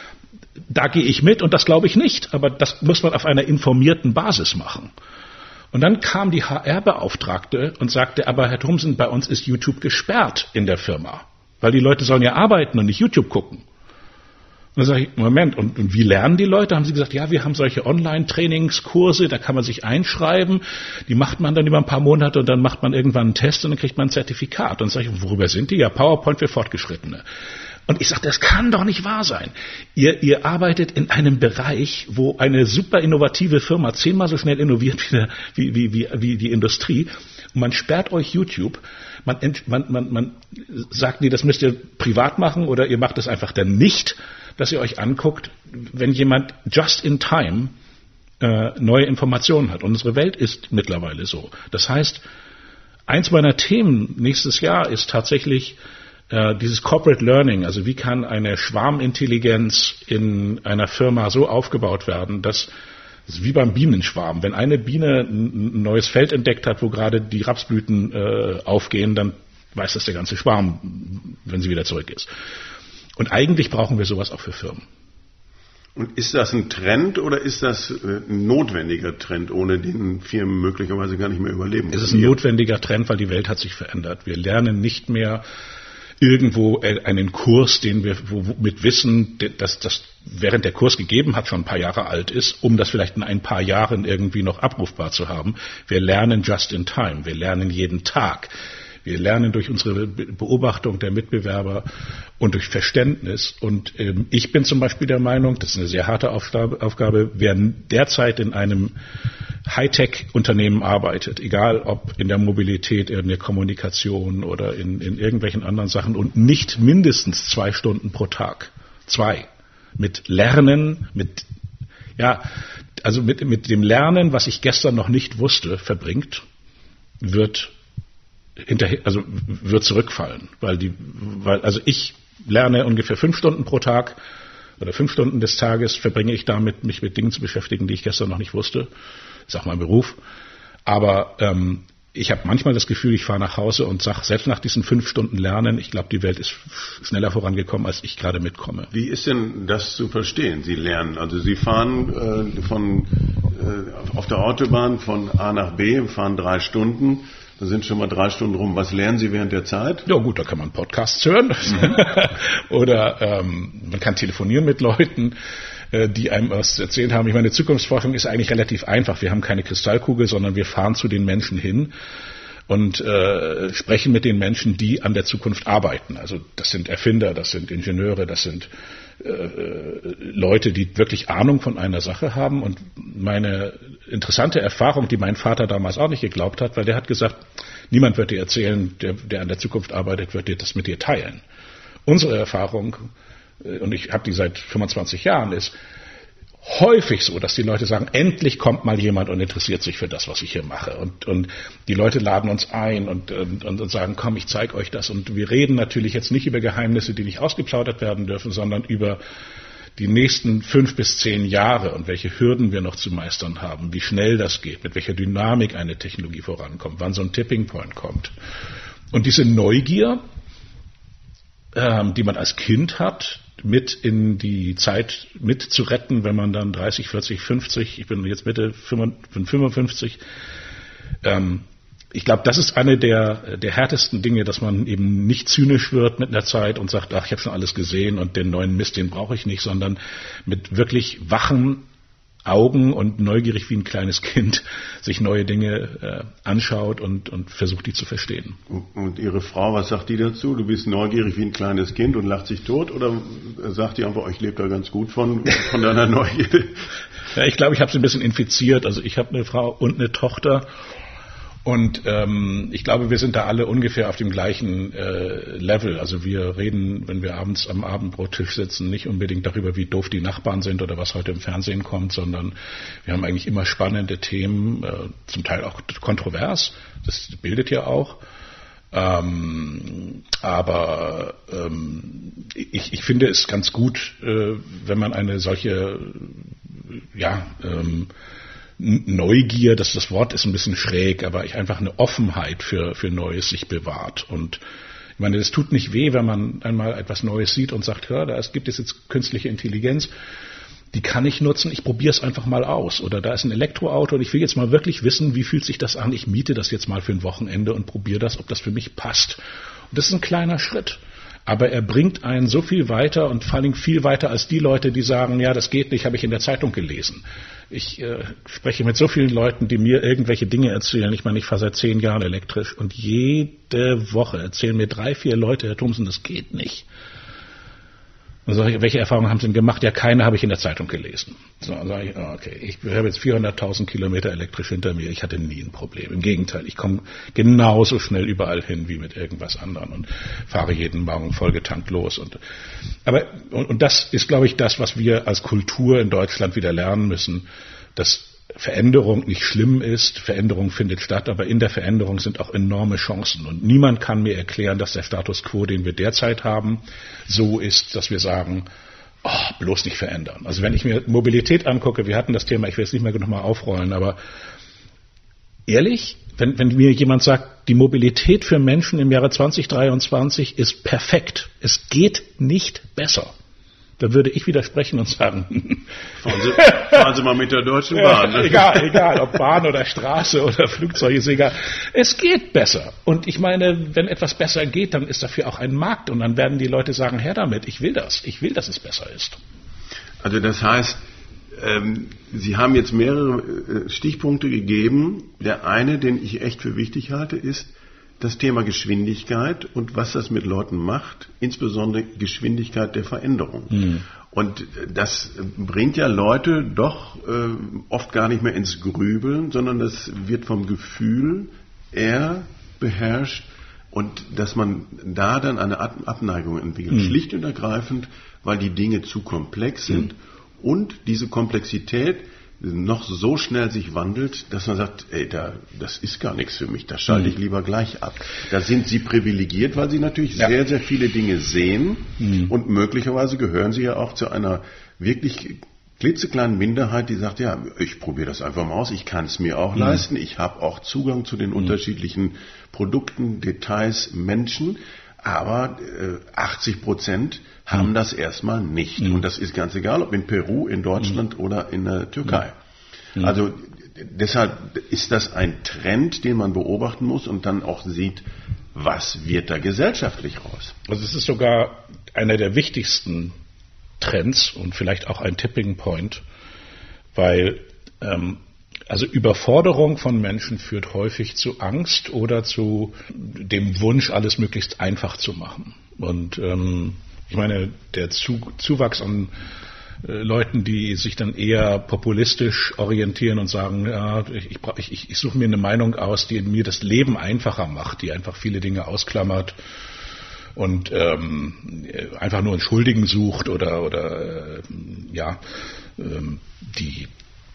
da gehe ich mit und das glaube ich nicht, aber das muss man auf einer informierten Basis machen. Und dann kam die H R-Beauftragte und sagte, aber Herr Thomsen, bei uns ist YouTube gesperrt in der Firma, weil die Leute sollen ja arbeiten und nicht YouTube gucken. Und dann sage ich, Moment, und, und wie lernen die Leute? Haben sie gesagt, ja, wir haben solche Online-Trainingskurse, da kann man sich einschreiben, die macht man dann über ein paar Monate und dann macht man irgendwann einen Test und dann kriegt man ein Zertifikat. Und dann sage ich, worüber sind die? Ja, PowerPoint für Fortgeschrittene. Und ich sage, das kann doch nicht wahr sein. Ihr, ihr arbeitet in einem Bereich, wo eine super innovative Firma zehnmal so schnell innoviert wie, wie, wie, wie die Industrie. Und man sperrt euch YouTube. Man, man, man, man sagt, nee, das müsst ihr privat machen oder ihr macht es einfach dann nicht, dass ihr euch anguckt, wenn jemand just in time äh, neue Informationen hat. Und unsere Welt ist mittlerweile so. Das heißt, eins meiner Themen nächstes Jahr ist tatsächlich äh, dieses Corporate Learning. Also wie kann eine Schwarmintelligenz in einer Firma so aufgebaut werden, dass das ist wie beim Bienenschwarm. Wenn eine Biene ein neues Feld entdeckt hat, wo gerade die Rapsblüten äh, aufgehen, dann weiß das der ganze Schwarm, wenn sie wieder zurück ist. Und eigentlich brauchen wir sowas auch für Firmen. Und ist das ein Trend oder ist das ein notwendiger Trend, ohne den Firmen möglicherweise gar nicht mehr überleben können? Es ist ein notwendiger Trend, weil die Welt hat sich verändert. Wir lernen nicht mehr irgendwo einen Kurs, den wir wo, mit Wissen, dass das während der Kurs gegeben hat, schon ein paar Jahre alt ist, um das vielleicht in ein paar Jahren irgendwie noch abrufbar zu haben. Wir lernen just in time. Wir lernen jeden Tag. Wir lernen durch unsere Beobachtung der Mitbewerber und durch Verständnis. Und ähm, ich bin zum Beispiel der Meinung, das ist eine sehr harte Aufgabe, Aufgabe, wer derzeit in einem Hightech-Unternehmen arbeitet, egal ob in der Mobilität, in der Kommunikation oder in, in irgendwelchen anderen Sachen und nicht mindestens zwei Stunden pro Tag, zwei, mit Lernen, mit, ja, also mit, mit dem Lernen, was ich gestern noch nicht wusste, verbringt, wird hinterher, also wird zurückfallen, weil die, weil, also ich lerne ungefähr fünf Stunden pro Tag oder fünf Stunden des Tages verbringe ich damit, mich mit Dingen zu beschäftigen, die ich gestern noch nicht wusste. Das ist auch mein Beruf. Aber ähm, ich habe manchmal das Gefühl, ich fahre nach Hause und sage, selbst nach diesen fünf Stunden Lernen, ich glaube, die Welt ist schneller vorangekommen, als ich gerade mitkomme. Wie ist denn das zu verstehen? Sie lernen, also Sie fahren äh, von äh, auf der Autobahn von A nach B, fahren drei Stunden. Da sind schon mal drei Stunden rum. Was lernen Sie während der Zeit? Ja gut, da kann man Podcasts hören. Mhm. Oder ähm, man kann telefonieren mit Leuten, äh, die einem was zu erzählen haben. Ich meine, Zukunftsforschung ist eigentlich relativ einfach. Wir haben keine Kristallkugel, sondern wir fahren zu den Menschen hin und äh, sprechen mit den Menschen, die an der Zukunft arbeiten. Also das sind Erfinder, das sind Ingenieure, das sind Leute, die wirklich Ahnung von einer Sache haben. Und meine interessante Erfahrung, die mein Vater damals auch nicht geglaubt hat, weil der hat gesagt, niemand wird dir erzählen, der, der an der Zukunft arbeitet, wird dir das mit dir teilen. Unsere Erfahrung, und ich habe die seit fünfundzwanzig Jahren, ist häufig so, dass die Leute sagen, endlich kommt mal jemand und interessiert sich für das, was ich hier mache. Und, und die Leute laden uns ein und, und, und sagen, komm, ich zeige euch das. Und wir reden natürlich jetzt nicht über Geheimnisse, die nicht ausgeplaudert werden dürfen, sondern über die nächsten fünf bis zehn Jahre und welche Hürden wir noch zu meistern haben, wie schnell das geht, mit welcher Dynamik eine Technologie vorankommt, wann so ein Tipping Point kommt. Und diese Neugier, ähm, die man als Kind hat, mit in die Zeit mitzuretten, wenn man dann dreißig, vierzig, fünfzig, ich bin jetzt Mitte fünfundfünfzig, ähm, ich glaube, das ist eine der, der härtesten Dinge, dass man eben nicht zynisch wird mit einer Zeit und sagt, ach, ich habe schon alles gesehen und den neuen Mist, den brauche ich nicht, sondern mit wirklich wachen Augen und neugierig wie ein kleines Kind sich neue Dinge äh, anschaut und, und versucht, die zu verstehen. Und, und Ihre Frau, was sagt die dazu? Du bist neugierig wie ein kleines Kind und lacht sich tot? Oder sagt die einfach, ich lebe da ganz gut von, von deiner Neugierde? Ja, ich glaube, ich habe sie ein bisschen infiziert. Also ich habe eine Frau und eine Tochter. Und ähm, ich glaube, wir sind da alle ungefähr auf dem gleichen äh, Level. Also wir reden, wenn wir abends am Abendbrottisch sitzen, nicht unbedingt darüber, wie doof die Nachbarn sind oder was heute im Fernsehen kommt, sondern wir haben eigentlich immer spannende Themen, äh, zum Teil auch kontrovers. Das bildet ja auch. Ähm, aber ähm, ich, ich finde es ganz gut, äh, wenn man eine solche, ja, ähm, Neugier, das, das Wort ist ein bisschen schräg, aber ich einfach eine Offenheit für, für Neues sich bewahrt. Und ich meine, es tut nicht weh, wenn man einmal etwas Neues sieht und sagt, ja, da gibt es jetzt künstliche Intelligenz, die kann ich nutzen, ich probiere es einfach mal aus. Oder da ist ein Elektroauto und ich will jetzt mal wirklich wissen, wie fühlt sich das an, ich miete das jetzt mal für ein Wochenende und probiere das, ob das für mich passt. Und das ist ein kleiner Schritt. Aber er bringt einen so viel weiter und vor allem viel weiter als die Leute, die sagen, ja, das geht nicht, habe ich in der Zeitung gelesen. Ich äh, spreche mit so vielen Leuten, die mir irgendwelche Dinge erzählen. Ich meine, ich fahre seit zehn Jahren elektrisch und jede Woche erzählen mir drei, vier Leute, Herr Thomsen, das geht nicht. Dann sage ich, welche Erfahrungen haben Sie denn gemacht? Ja, keine habe ich in der Zeitung gelesen. So, dann sage ich, okay, ich habe jetzt vierhunderttausend Kilometer elektrisch hinter mir. Ich hatte nie ein Problem. Im Gegenteil, ich komme genauso schnell überall hin wie mit irgendwas anderem und fahre jeden Morgen vollgetankt los. Und, aber, und, und das ist, glaube ich, das, was wir als Kultur in Deutschland wieder lernen müssen, dass Veränderung nicht schlimm ist, Veränderung findet statt, aber in der Veränderung sind auch enorme Chancen. Und niemand kann mir erklären, dass der Status quo, den wir derzeit haben, so ist, dass wir sagen, oh, bloß nicht verändern. Also wenn ich mir Mobilität angucke, wir hatten das Thema, ich will es nicht mehr nochmal aufrollen, aber ehrlich, wenn, wenn mir jemand sagt, die Mobilität für Menschen im Jahre zwanzig dreiundzwanzig ist perfekt, es geht nicht besser, da würde ich widersprechen und sagen, fahren Sie, fahren Sie mal mit der Deutschen Bahn. Ne? egal, egal, ob Bahn oder Straße oder Flugzeug, ist egal. Es geht besser. Und ich meine, wenn etwas besser geht, dann ist dafür auch ein Markt. Und dann werden die Leute sagen, her damit, ich will das. Ich will, dass es besser ist. Also das heißt, ähm, Sie haben jetzt mehrere Stichpunkte gegeben. Der eine, den ich echt für wichtig halte, ist das Thema Geschwindigkeit und was das mit Leuten macht, insbesondere Geschwindigkeit der Veränderung. Mhm. Und das bringt ja Leute doch äh, oft gar nicht mehr ins Grübeln, sondern das wird vom Gefühl eher beherrscht und dass man da dann eine Abneigung entwickelt. Mhm. Schlicht und ergreifend, weil die Dinge zu komplex sind mhm. und diese Komplexität noch so schnell sich wandelt, dass man sagt, ey, da, das ist gar nichts für mich, da schalte ich lieber gleich ab. Da sind Sie privilegiert, weil Sie natürlich ja. sehr, sehr viele Dinge sehen mhm. und möglicherweise gehören Sie ja auch zu einer wirklich klitzekleinen Minderheit, die sagt, ja, ich probiere das einfach mal aus, ich kann es mir auch mhm. leisten, ich habe auch Zugang zu den mhm. unterschiedlichen Produkten, Details, Menschen, aber äh, achtzig Prozent haben mhm. das erstmal nicht. Mhm. Und das ist ganz egal, ob in Peru, in Deutschland mhm. oder in der Türkei. Mhm. Also deshalb ist das ein Trend, den man beobachten muss und dann auch sieht, was wird da gesellschaftlich raus. Also es ist sogar einer der wichtigsten Trends und vielleicht auch ein Tipping Point, weil ähm, also Überforderung von Menschen führt häufig zu Angst oder zu dem Wunsch, alles möglichst einfach zu machen. Und ähm, ich meine, der Zu- Zuwachs an äh, Leuten, die sich dann eher populistisch orientieren und sagen, ja, ich, ich, ich, ich suche mir eine Meinung aus, die mir das Leben einfacher macht, die einfach viele Dinge ausklammert und ähm, einfach nur einen Schuldigen sucht oder, oder äh, ja, ähm, die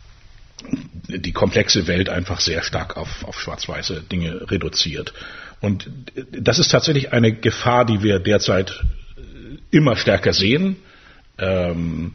die komplexe Welt einfach sehr stark auf, auf schwarz-weiße Dinge reduziert. Und das ist tatsächlich eine Gefahr, die wir derzeit immer stärker sehen. Ähm,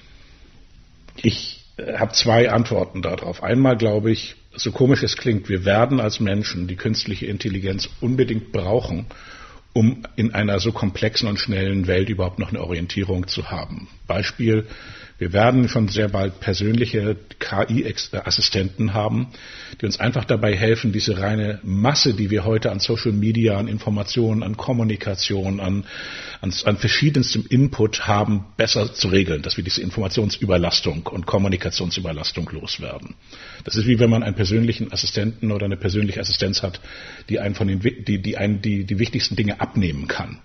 ich habe zwei Antworten darauf. Einmal glaube ich, so komisch es klingt, wir werden als Menschen die künstliche Intelligenz unbedingt brauchen, um in einer so komplexen und schnellen Welt überhaupt noch eine Orientierung zu haben. Beispiel, Wir werden schon sehr bald persönliche K I-Assistenten haben, die uns einfach dabei helfen, diese reine Masse, die wir heute an Social Media, an Informationen, an Kommunikation, an, an, an verschiedenstem Input haben, besser zu regeln, dass wir diese Informationsüberlastung und Kommunikationsüberlastung loswerden. Das ist wie wenn man einen persönlichen Assistenten oder eine persönliche Assistenz hat, die einen von den, die, die einen die, die wichtigsten Dinge abnehmen kann.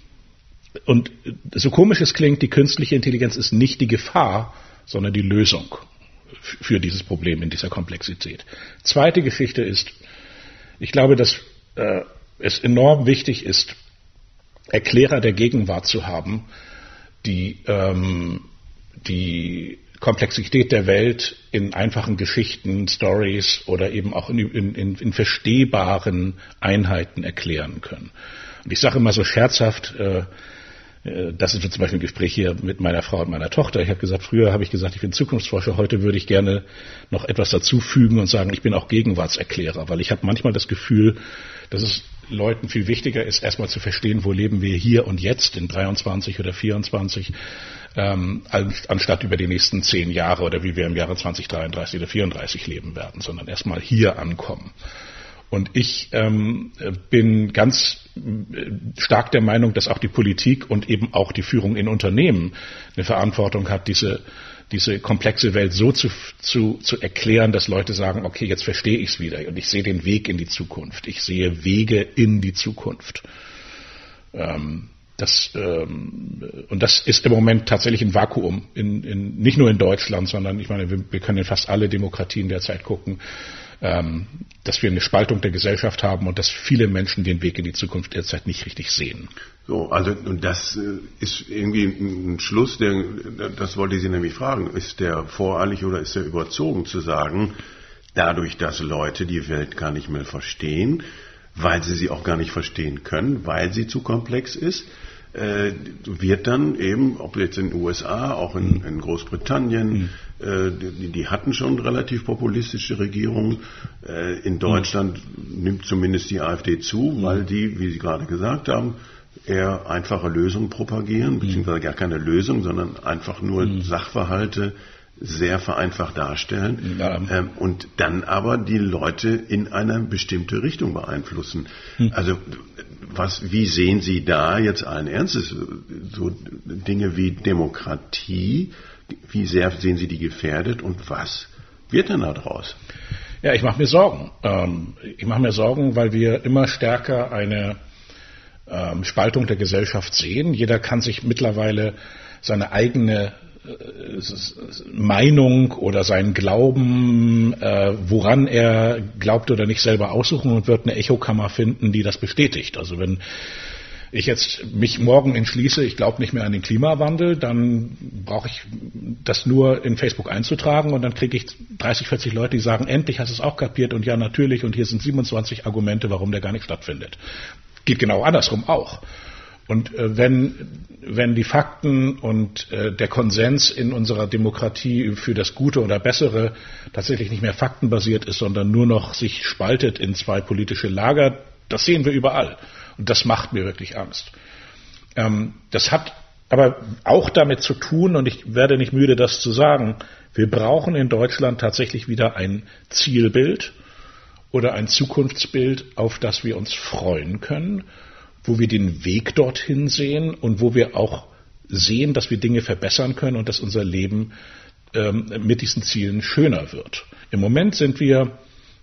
Und so komisch es klingt, die künstliche Intelligenz ist nicht die Gefahr, sondern die Lösung für dieses Problem in dieser Komplexität. Zweite Geschichte ist, ich glaube, dass äh, es enorm wichtig ist, Erklärer der Gegenwart zu haben, die ähm, die Komplexität der Welt in einfachen Geschichten, Stories oder eben auch in, in, in verstehbaren Einheiten erklären können. Und ich sage immer so scherzhaft, äh, das ist zum Beispiel ein Gespräch hier mit meiner Frau und meiner Tochter. Ich habe gesagt, früher habe ich gesagt, ich bin Zukunftsforscher. Heute würde ich gerne noch etwas dazufügen und sagen, ich bin auch Gegenwartserklärer, weil ich habe manchmal das Gefühl, dass es Leuten viel wichtiger ist, erstmal zu verstehen, wo leben wir hier und jetzt in dreiundzwanzig oder vierundzwanzig, ähm, anstatt über die nächsten zehn Jahre oder wie wir im Jahre zwanzig dreiunddreißig oder vierunddreißig leben werden, sondern erstmal hier ankommen. Und ich ähm, bin ganz stark der Meinung, dass auch die Politik und eben auch die Führung in Unternehmen eine Verantwortung hat, diese, diese komplexe Welt so zu, zu, zu erklären, dass Leute sagen, okay, jetzt verstehe ich es wieder und ich sehe den Weg in die Zukunft. Ich sehe Wege in die Zukunft. Ähm, das, ähm, und das ist im Moment tatsächlich ein Vakuum, in, in, nicht nur in Deutschland, sondern ich meine, wir, wir können in fast alle Demokratien derzeit gucken, Ähm, dass wir eine Spaltung der Gesellschaft haben und dass viele Menschen den Weg in die Zukunft derzeit nicht richtig sehen. So, also und das ist irgendwie ein Schluss, der, das wollte ich Sie nämlich fragen, ist der voreilig oder ist der überzogen zu sagen, dadurch, dass Leute die Welt gar nicht mehr verstehen, weil sie sie auch gar nicht verstehen können, weil sie zu komplex ist, äh, wird dann eben, ob jetzt in den U S A, auch in, in Großbritannien, mhm. äh, die, die hatten schon relativ populistische Regierungen, äh, in Deutschland mhm. nimmt zumindest die AfD zu, mhm. weil die, wie Sie gerade gesagt haben, eher einfache Lösungen propagieren, mhm. beziehungsweise gar keine Lösung, sondern einfach nur mhm. Sachverhalte sehr vereinfacht darstellen ja. ähm, und dann aber die Leute in eine bestimmte Richtung beeinflussen. Hm. Also was, wie sehen Sie da jetzt allen Ernstes so Dinge wie Demokratie, wie sehr sehen Sie die gefährdet und was wird denn da draus? Ja, ich mache mir Sorgen. Ähm, ich mache mir Sorgen, weil wir immer stärker eine ähm, Spaltung der Gesellschaft sehen. Jeder kann sich mittlerweile seine eigene Meinung oder seinen Glauben, äh, woran er glaubt oder nicht, selber aussuchen und wird eine Echokammer finden, die das bestätigt. Also wenn ich jetzt mich morgen entschließe, ich glaube nicht mehr an den Klimawandel, dann brauche ich das nur in Facebook einzutragen und dann kriege ich dreißig, vierzig Leute, die sagen, endlich hast du es auch kapiert und ja natürlich und hier sind siebenundzwanzig Argumente, warum der gar nicht stattfindet. Geht genau andersrum auch. Und äh, wenn, wenn die Fakten und äh, der Konsens in unserer Demokratie für das Gute oder Bessere tatsächlich nicht mehr faktenbasiert ist, sondern nur noch sich spaltet in zwei politische Lager, das sehen wir überall. Und das macht mir wirklich Angst. Ähm, das hat aber auch damit zu tun, und ich werde nicht müde, das zu sagen, wir brauchen in Deutschland tatsächlich wieder ein Zielbild oder ein Zukunftsbild, auf das wir uns freuen können, wo wir den Weg dorthin sehen und wo wir auch sehen, dass wir Dinge verbessern können und dass unser Leben ähm, mit diesen Zielen schöner wird. Im Moment sind wir,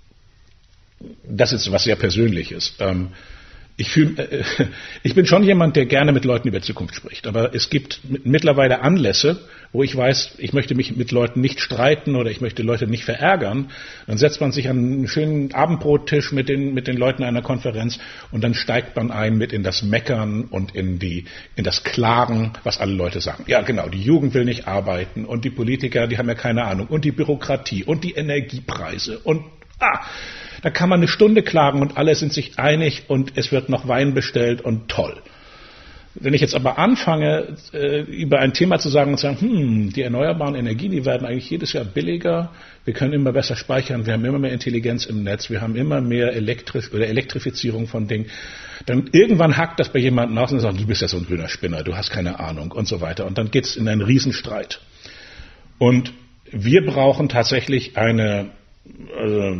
das ist was sehr Persönliches, ähm, ich, fühl, äh, ich bin schon jemand, der gerne mit Leuten über Zukunft spricht, aber es gibt mittlerweile Anlässe, wo ich weiß, ich möchte mich mit Leuten nicht streiten oder ich möchte Leute nicht verärgern. Dann setzt man sich an einen schönen Abendbrottisch mit den, mit den Leuten einer Konferenz und dann steigt man ein mit in das Meckern und in, die, in das Klagen, was alle Leute sagen. Ja genau, die Jugend will nicht arbeiten und die Politiker, die haben ja keine Ahnung und die Bürokratie und die Energiepreise und ah, da kann man eine Stunde klagen und alle sind sich einig und es wird noch Wein bestellt und toll. Wenn ich jetzt aber anfange, äh, über ein Thema zu sagen und zu sagen, hm, die erneuerbaren Energien, die werden eigentlich jedes Jahr billiger, wir können immer besser speichern, wir haben immer mehr Intelligenz im Netz, wir haben immer mehr elektrisch oder Elektrifizierung von Dingen, dann irgendwann hackt das bei jemandem aus und sagt, du bist ja so ein grüner Spinner, du hast keine Ahnung und so weiter. Und dann geht es in einen Riesenstreit. Und wir brauchen tatsächlich eine, äh,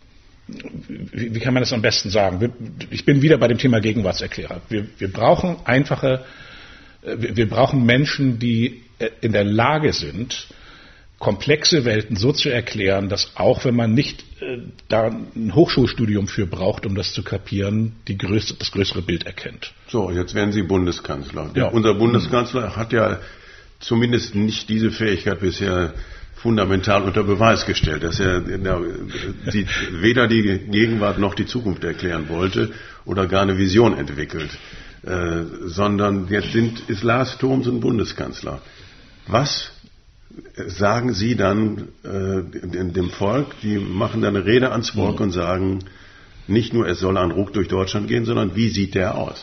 wie, wie kann man das am besten sagen? Wir, ich bin wieder bei dem Thema Gegenwartserklärer. Wir, wir brauchen einfache, wir, wir brauchen Menschen, die in der Lage sind, komplexe Welten so zu erklären, dass auch wenn man nicht äh, da ein Hochschulstudium für braucht, um das zu kapieren, die größte, das größere Bild erkennt. So, jetzt werden Sie Bundeskanzler. Ja. Unser Bundeskanzler hat ja zumindest nicht diese Fähigkeit bisher fundamental unter Beweis gestellt, dass er die, weder die Gegenwart noch die Zukunft erklären wollte oder gar eine Vision entwickelt, äh, sondern jetzt sind, ist Lars Thomsen Bundeskanzler. Was sagen Sie dann äh, dem Volk? Die machen dann eine Rede ans Volk mhm. und sagen, nicht nur es soll ein Ruck durch Deutschland gehen, sondern wie sieht der aus?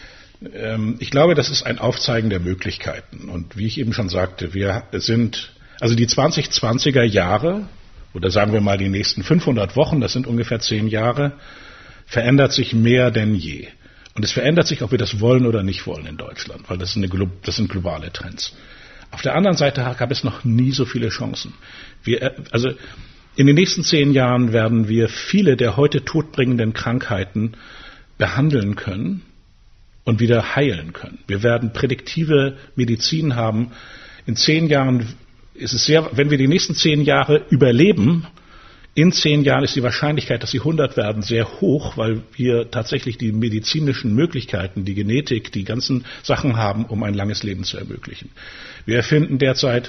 Ähm, ich glaube, das ist ein Aufzeigen der Möglichkeiten. Und wie ich eben schon sagte, wir sind, also die zwanzig zwanziger Jahre, oder sagen wir mal die nächsten fünfhundert Wochen, das sind ungefähr zehn Jahre, verändert sich mehr denn je. Und es verändert sich, ob wir das wollen oder nicht wollen in Deutschland, weil das, ist eine, das sind globale Trends. Auf der anderen Seite gab es noch nie so viele Chancen. Wir, also in den nächsten zehn Jahren werden wir viele der heute todbringenden Krankheiten behandeln können und wieder heilen können. Wir werden prädiktive Medizin haben. In zehn Jahren ist es sehr, wenn wir die nächsten zehn Jahre überleben, in zehn Jahren ist die Wahrscheinlichkeit, dass sie hundert werden, sehr hoch, weil wir tatsächlich die medizinischen Möglichkeiten, die Genetik, die ganzen Sachen haben, um ein langes Leben zu ermöglichen. Wir erfinden derzeit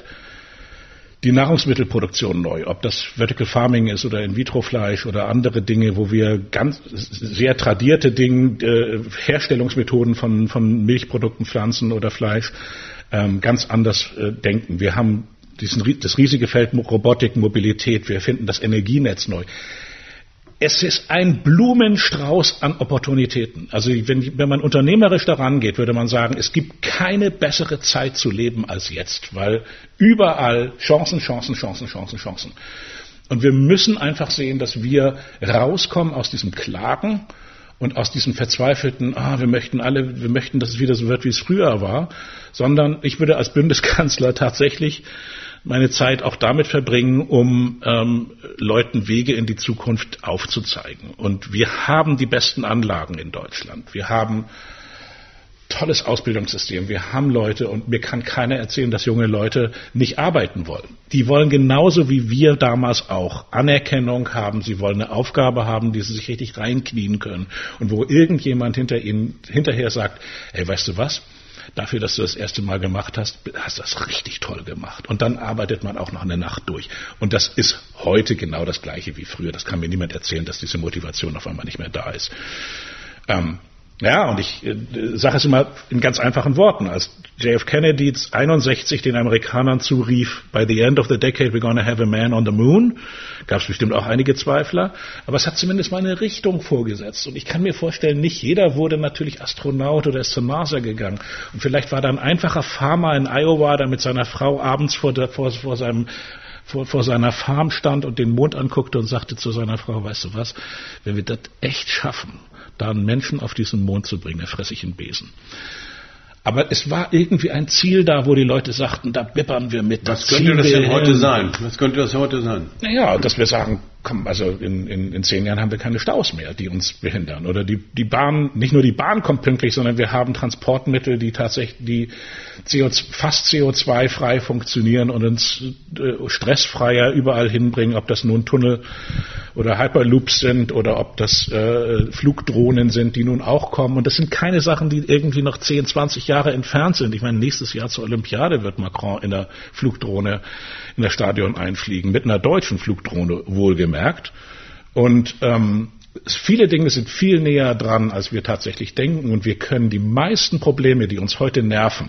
die Nahrungsmittelproduktion neu, ob das Vertical Farming ist oder In-vitro-Fleisch oder andere Dinge, wo wir ganz sehr tradierte Dinge, äh, Herstellungsmethoden von, von Milchprodukten, Pflanzen oder Fleisch ähm, ganz anders äh, denken. Wir haben diesen, das riesige Feld Robotik, Mobilität, wir erfinden das Energienetz neu. Es ist ein Blumenstrauß an Opportunitäten. Also wenn, wenn man unternehmerisch daran geht, würde man sagen, es gibt keine bessere Zeit zu leben als jetzt, weil überall Chancen, Chancen, Chancen, Chancen, Chancen. Und wir müssen einfach sehen, dass wir rauskommen aus diesem Klagen und aus diesem verzweifelten, ah, wir möchten alle, wir möchten, dass es wieder so wird, wie es früher war, sondern ich würde als Bundeskanzler tatsächlich meine Zeit auch damit verbringen, um ähm, Leuten Wege in die Zukunft aufzuzeigen. Und wir haben die besten Anlagen in Deutschland. Wir haben tolles Ausbildungssystem. Wir haben Leute und mir kann keiner erzählen, dass junge Leute nicht arbeiten wollen. Die wollen genauso wie wir damals auch Anerkennung haben. Sie wollen eine Aufgabe haben, die sie sich richtig reinknien können. Und wo irgendjemand hinter ihnen hinterher sagt, hey, weißt du was? Dafür, dass du das erste Mal gemacht hast, hast du das richtig toll gemacht. Und dann arbeitet man auch noch eine Nacht durch. Und das ist heute genau das Gleiche wie früher. Das kann mir niemand erzählen, dass diese Motivation auf einmal nicht mehr da ist. Ähm, ja, und ich äh, sage es immer in ganz einfachen Worten. Als J F Kennedy einundsechzig den Amerikanern zurief, by the end of the decade we're gonna have a man on the moon, gab es bestimmt auch einige Zweifler, aber es hat zumindest mal eine Richtung vorgesetzt. Und ich kann mir vorstellen, nicht jeder wurde natürlich Astronaut oder ist zum Mars gegangen. Und vielleicht war da ein einfacher Farmer in Iowa, der mit seiner Frau abends vor, der, vor, vor seinem Vor, vor seiner Farm stand und den Mond anguckte und sagte zu seiner Frau, weißt du was, wenn wir das echt schaffen, da einen Menschen auf diesen Mond zu bringen, dann fresse ich einen Besen. Aber es war irgendwie ein Ziel da, wo die Leute sagten, da bippern wir mit. Was könnte das denn heute sein? Was könnte das heute sein? Naja, dass wir sagen, komm, also in, in, in zehn Jahren haben wir keine Staus mehr, die uns behindern. Oder die, die Bahn, nicht nur die Bahn kommt pünktlich, sondern wir haben Transportmittel, die tatsächlich, die C O zwei, fast C O zwei frei funktionieren und uns äh, stressfreier überall hinbringen, ob das nun Tunnel oder Hyperloops sind oder ob das äh, Flugdrohnen sind, die nun auch kommen. Und das sind keine Sachen, die irgendwie noch zehn, zwanzig Jahre entfernt sind. Ich meine, nächstes Jahr zur Olympiade wird Macron in der Flugdrohne in das Stadion einfliegen, mit einer deutschen Flugdrohne wohlgemerkt. Und ähm, viele Dinge sind viel näher dran, als wir tatsächlich denken. Und wir können die meisten Probleme, die uns heute nerven,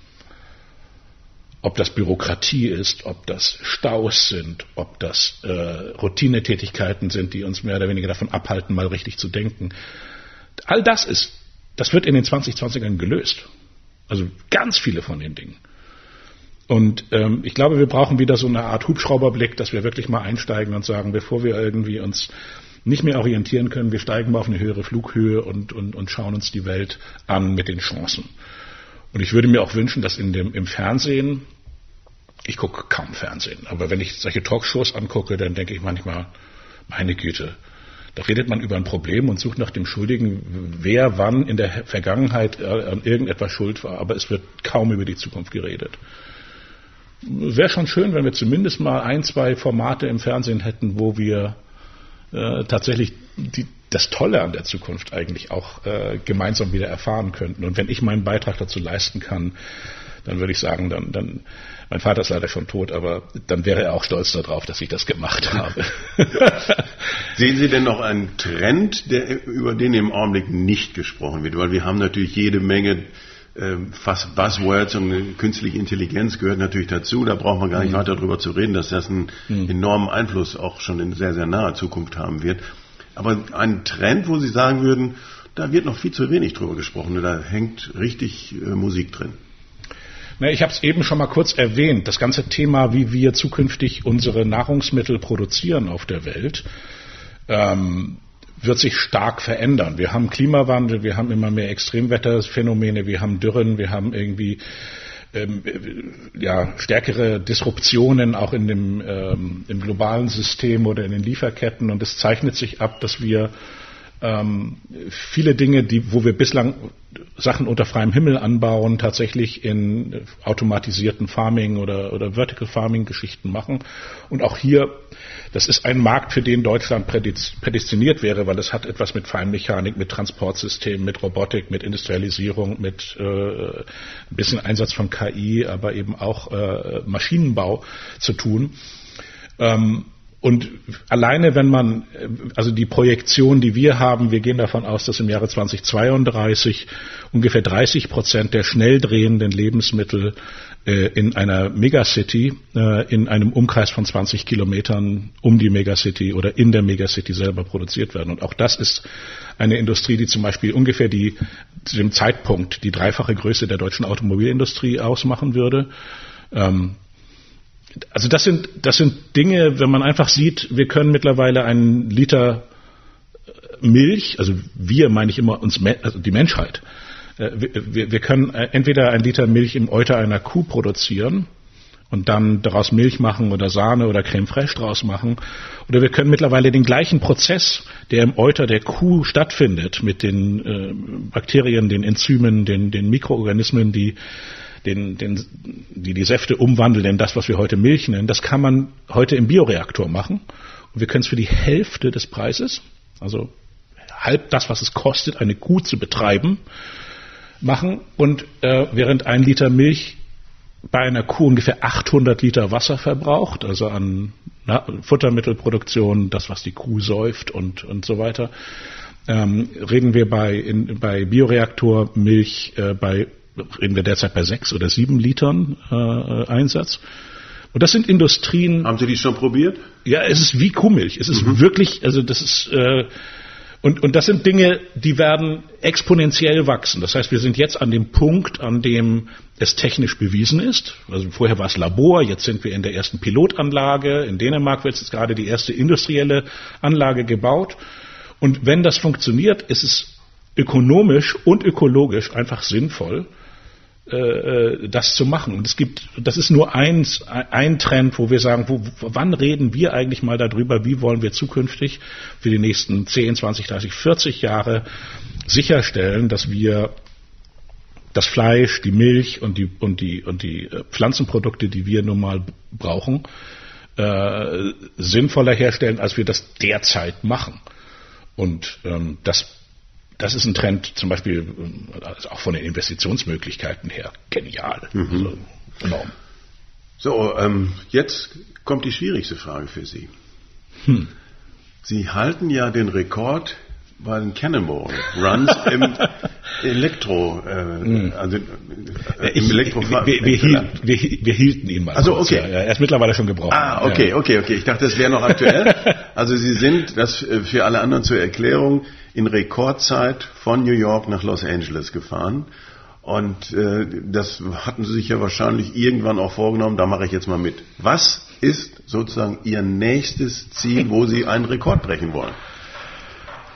ob das Bürokratie ist, ob das Staus sind, ob das äh, Routinetätigkeiten sind, die uns mehr oder weniger davon abhalten, mal richtig zu denken. All das ist, das wird in den zwanzig zwanzigern gelöst. Also ganz viele von den Dingen. Und ähm, ich glaube, wir brauchen wieder so eine Art Hubschrauberblick, dass wir wirklich mal einsteigen und sagen, bevor wir irgendwie uns nicht mehr orientieren können, wir steigen mal auf eine höhere Flughöhe und, und, und schauen uns die Welt an mit den Chancen. Und ich würde mir auch wünschen, dass in dem, im Fernsehen ich gucke kaum Fernsehen. Aber wenn ich solche Talkshows angucke, dann denke ich manchmal, meine Güte, da redet man über ein Problem und sucht nach dem Schuldigen, wer wann in der Vergangenheit an irgendetwas schuld war. Aber es wird kaum über die Zukunft geredet. Wäre schon schön, wenn wir zumindest mal ein, zwei Formate im Fernsehen hätten, wo wir äh, tatsächlich die, das Tolle an der Zukunft eigentlich auch äh, gemeinsam wieder erfahren könnten. Und wenn ich meinen Beitrag dazu leisten kann, dann würde ich sagen, dann, dann, mein Vater ist leider schon tot, aber dann wäre er auch stolz darauf, dass ich das gemacht habe. Sehen Sie denn noch einen Trend, der, über den im Augenblick nicht gesprochen wird? Weil wir haben natürlich jede Menge äh, fast Buzzwords und künstliche Intelligenz gehört natürlich dazu. Da braucht man gar nicht mhm. weiter darüber zu reden, dass das einen mhm. enormen Einfluss auch schon in sehr, sehr naher Zukunft haben wird. Aber ein Trend, wo Sie sagen würden, da wird noch viel zu wenig drüber gesprochen, da hängt richtig äh, Musik drin. Na, ich habe es eben schon mal kurz erwähnt, das ganze Thema, wie wir zukünftig unsere Nahrungsmittel produzieren auf der Welt, ähm, wird sich stark verändern. Wir haben Klimawandel, wir haben immer mehr Extremwetterphänomene, wir haben Dürren, wir haben irgendwie ähm, ja, stärkere Disruptionen auch in dem ähm, im globalen System oder in den Lieferketten, und es zeichnet sich ab, dass wir ähm, viele Dinge, die, wo wir bislang Sachen unter freiem Himmel anbauen, tatsächlich in automatisierten Farming oder, oder Vertical Farming Geschichten machen. Und auch hier, das ist ein Markt, für den Deutschland prädestiniert wäre, weil es hat etwas mit Feinmechanik, mit Transportsystemen, mit Robotik, mit Industrialisierung, mit äh, ein bisschen Einsatz von K I, aber eben auch äh, Maschinenbau zu tun. Ähm, Und alleine, wenn man, also die Projektion, die wir haben, wir gehen davon aus, dass im Jahre zweitausendzweiunddreißig ungefähr dreißig Prozent der schnell drehenden Lebensmittel äh, in einer Megacity, äh, in einem Umkreis von zwanzig Kilometern um die Megacity oder in der Megacity selber produziert werden. Und auch das ist eine Industrie, die zum Beispiel ungefähr die, zu dem Zeitpunkt die dreifache Größe der deutschen Automobilindustrie ausmachen würde. Ähm, Also das sind, das sind Dinge, wenn man einfach sieht, wir können mittlerweile einen Liter Milch, also wir meine ich immer uns, also die Menschheit, wir, wir können entweder einen Liter Milch im Euter einer Kuh produzieren und dann daraus Milch machen oder Sahne oder Creme fraiche draus machen, oder wir können mittlerweile den gleichen Prozess, der im Euter der Kuh stattfindet, mit den äh, Bakterien, den Enzymen, den, den Mikroorganismen, die Den, den, die die Säfte umwandeln in das, was wir heute Milch nennen, das kann man heute im Bioreaktor machen. Und wir können es für die Hälfte des Preises, also halb das, was es kostet, eine Kuh zu betreiben, machen. Und äh, während ein Liter Milch bei einer Kuh ungefähr achthundert Liter Wasser verbraucht, also an na, Futtermittelproduktion, das, was die Kuh säuft und, und so weiter, ähm, reden wir bei, in, bei Bioreaktormilch äh, bei reden wir derzeit bei sechs oder sieben Litern äh, Einsatz. Und das sind Industrien. Haben Sie die schon probiert? Ja, es ist wie Kuhmilch. Es ist mhm. wirklich, also das ist äh, und und das sind Dinge, die werden exponentiell wachsen. Das heißt, wir sind jetzt an dem Punkt, an dem es technisch bewiesen ist. Also vorher war es Labor, jetzt sind wir in der ersten Pilotanlage. In Dänemark wird jetzt gerade die erste industrielle Anlage gebaut. Und wenn das funktioniert, ist es ökonomisch und ökologisch einfach sinnvoll, das zu machen. Und es gibt, das ist nur eins, ein Trend, wo wir sagen, wo, wann reden wir eigentlich mal darüber, wie wollen wir zukünftig für die nächsten zehn, zwanzig, dreißig, vierzig Jahre sicherstellen, dass wir das Fleisch, die Milch und die, und die, und die Pflanzenprodukte, die wir nun mal brauchen, äh, sinnvoller herstellen, als wir das derzeit machen. Und ähm, das Das ist ein Trend, zum Beispiel also auch von den Investitionsmöglichkeiten her genial. Mhm. Also enorm. So, ähm, jetzt kommt die schwierigste Frage für Sie. Hm. Sie halten ja den Rekord bei den Cannonball Runs im Elektro, äh, hm. also äh, im Elektrofahrrad. Wir, wir, wir, wir, wir hielten ihn mal. Also okay. Ja, er ist mittlerweile schon gebrochen. Ah, okay, ja. okay, okay. Ich dachte, das wäre noch aktuell. Also Sie sind, das für alle anderen zur Erklärung, in Rekordzeit von New York nach Los Angeles gefahren. Und äh, das hatten Sie sich ja wahrscheinlich irgendwann auch vorgenommen, da mache ich jetzt mal mit. Was ist sozusagen Ihr nächstes Ziel, wo Sie einen Rekord brechen wollen?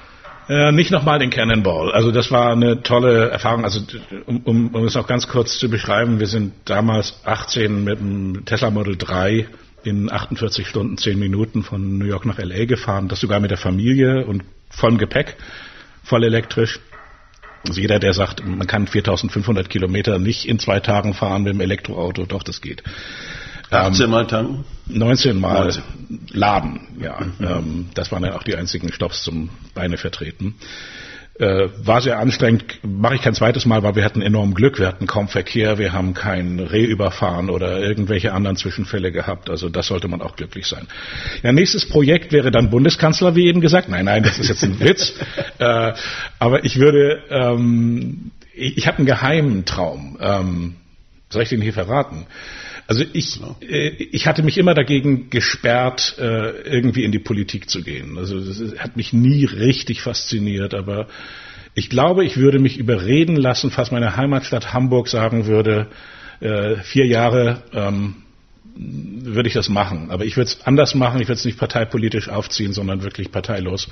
Äh, nicht nochmal den Cannonball. Also das war eine tolle Erfahrung. Also um, um, um es auch ganz kurz zu beschreiben, wir sind damals achtzehn mit dem Tesla Model drei in achtundvierzig Stunden, zehn Minuten von New York nach L A gefahren. Das sogar mit der Familie und vollem Gepäck, voll elektrisch. Also jeder, der sagt, man kann viertausendfünfhundert Kilometer nicht in zwei Tagen fahren mit dem Elektroauto, doch, das geht. achtzehn Mal tanken? neunzehn Mal neunzehn. Laden, ja. Mhm. Ähm, das waren dann auch die einzigen Stopps zum Beine vertreten. Äh, war sehr anstrengend, mache ich kein zweites Mal, weil wir hatten enorm Glück, wir hatten kaum Verkehr, wir haben kein Reh überfahren oder irgendwelche anderen Zwischenfälle gehabt, also das sollte man auch glücklich sein. Ja, nächstes Projekt wäre dann Bundeskanzler, wie eben gesagt. Nein, nein, das ist jetzt ein Witz. äh, aber ich würde, ähm, ich, ich habe einen geheimen Traum. Ähm, soll ich den hier verraten? Also ich, äh, ich hatte mich immer dagegen gesperrt, äh, irgendwie in die Politik zu gehen. Also das hat mich nie richtig fasziniert, aber ich glaube, ich würde mich überreden lassen, falls meine Heimatstadt Hamburg sagen würde, äh, vier Jahre ähm, würde ich das machen. Aber ich würde es anders machen, ich würde es nicht parteipolitisch aufziehen, sondern wirklich parteilos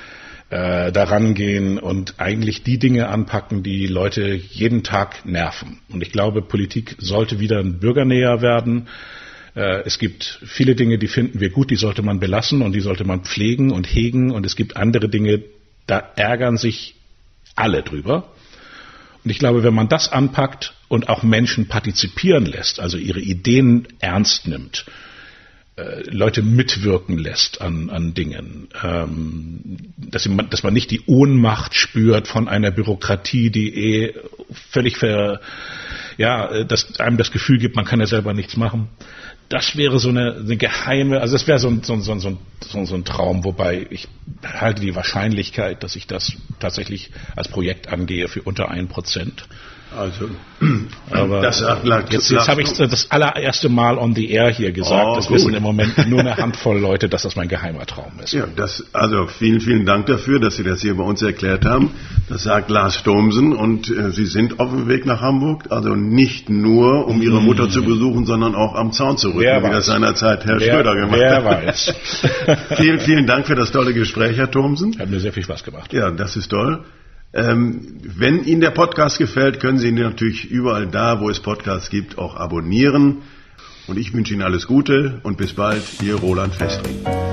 äh, daran gehen und eigentlich die Dinge anpacken, die Leute jeden Tag nerven. Und ich glaube, Politik sollte wieder bürgernäher werden. Äh, es gibt viele Dinge, die finden wir gut, die sollte man belassen und die sollte man pflegen und hegen. Und es gibt andere Dinge, da ärgern sich alle drüber. Und ich glaube, wenn man das anpackt und auch Menschen partizipieren lässt, also ihre Ideen ernst nimmt, Leute mitwirken lässt an, an Dingen, ähm, dass, man, dass man nicht die Ohnmacht spürt von einer Bürokratie, die eh völlig ver, ja, dass einem das Gefühl gibt, man kann ja selber nichts machen. Das wäre so eine, eine geheime, also das wäre so ein, so, ein, so, ein, so, so ein Traum, wobei ich halte die Wahrscheinlichkeit, dass ich das tatsächlich als Projekt angehe, für unter ein Prozent. Also, aber das lag, jetzt, jetzt habe ich das allererste Mal on the air hier gesagt. Oh, das gut. Wissen im Moment nur eine Handvoll Leute, dass das mein geheimer Traum ist. Ja, das, also vielen, vielen Dank dafür, dass Sie das hier bei uns erklärt haben. Das sagt Lars Stomsen und äh, Sie sind auf dem Weg nach Hamburg, also nicht nur, um Ihre Mutter mmh. zu besuchen, sondern auch am Zaun zu rücken, wer wie weiß. Das seinerzeit Herr wer, Schröder gemacht wer hat. Wer weiß. vielen, vielen Dank für das tolle Gespräch, Herr Thomsen. Hat mir sehr viel Spaß gemacht. Ja, das ist toll. Ähm, wenn Ihnen der Podcast gefällt, können Sie ihn natürlich überall da, wo es Podcasts gibt, auch abonnieren. Und ich wünsche Ihnen alles Gute und bis bald, Ihr Roland Festring.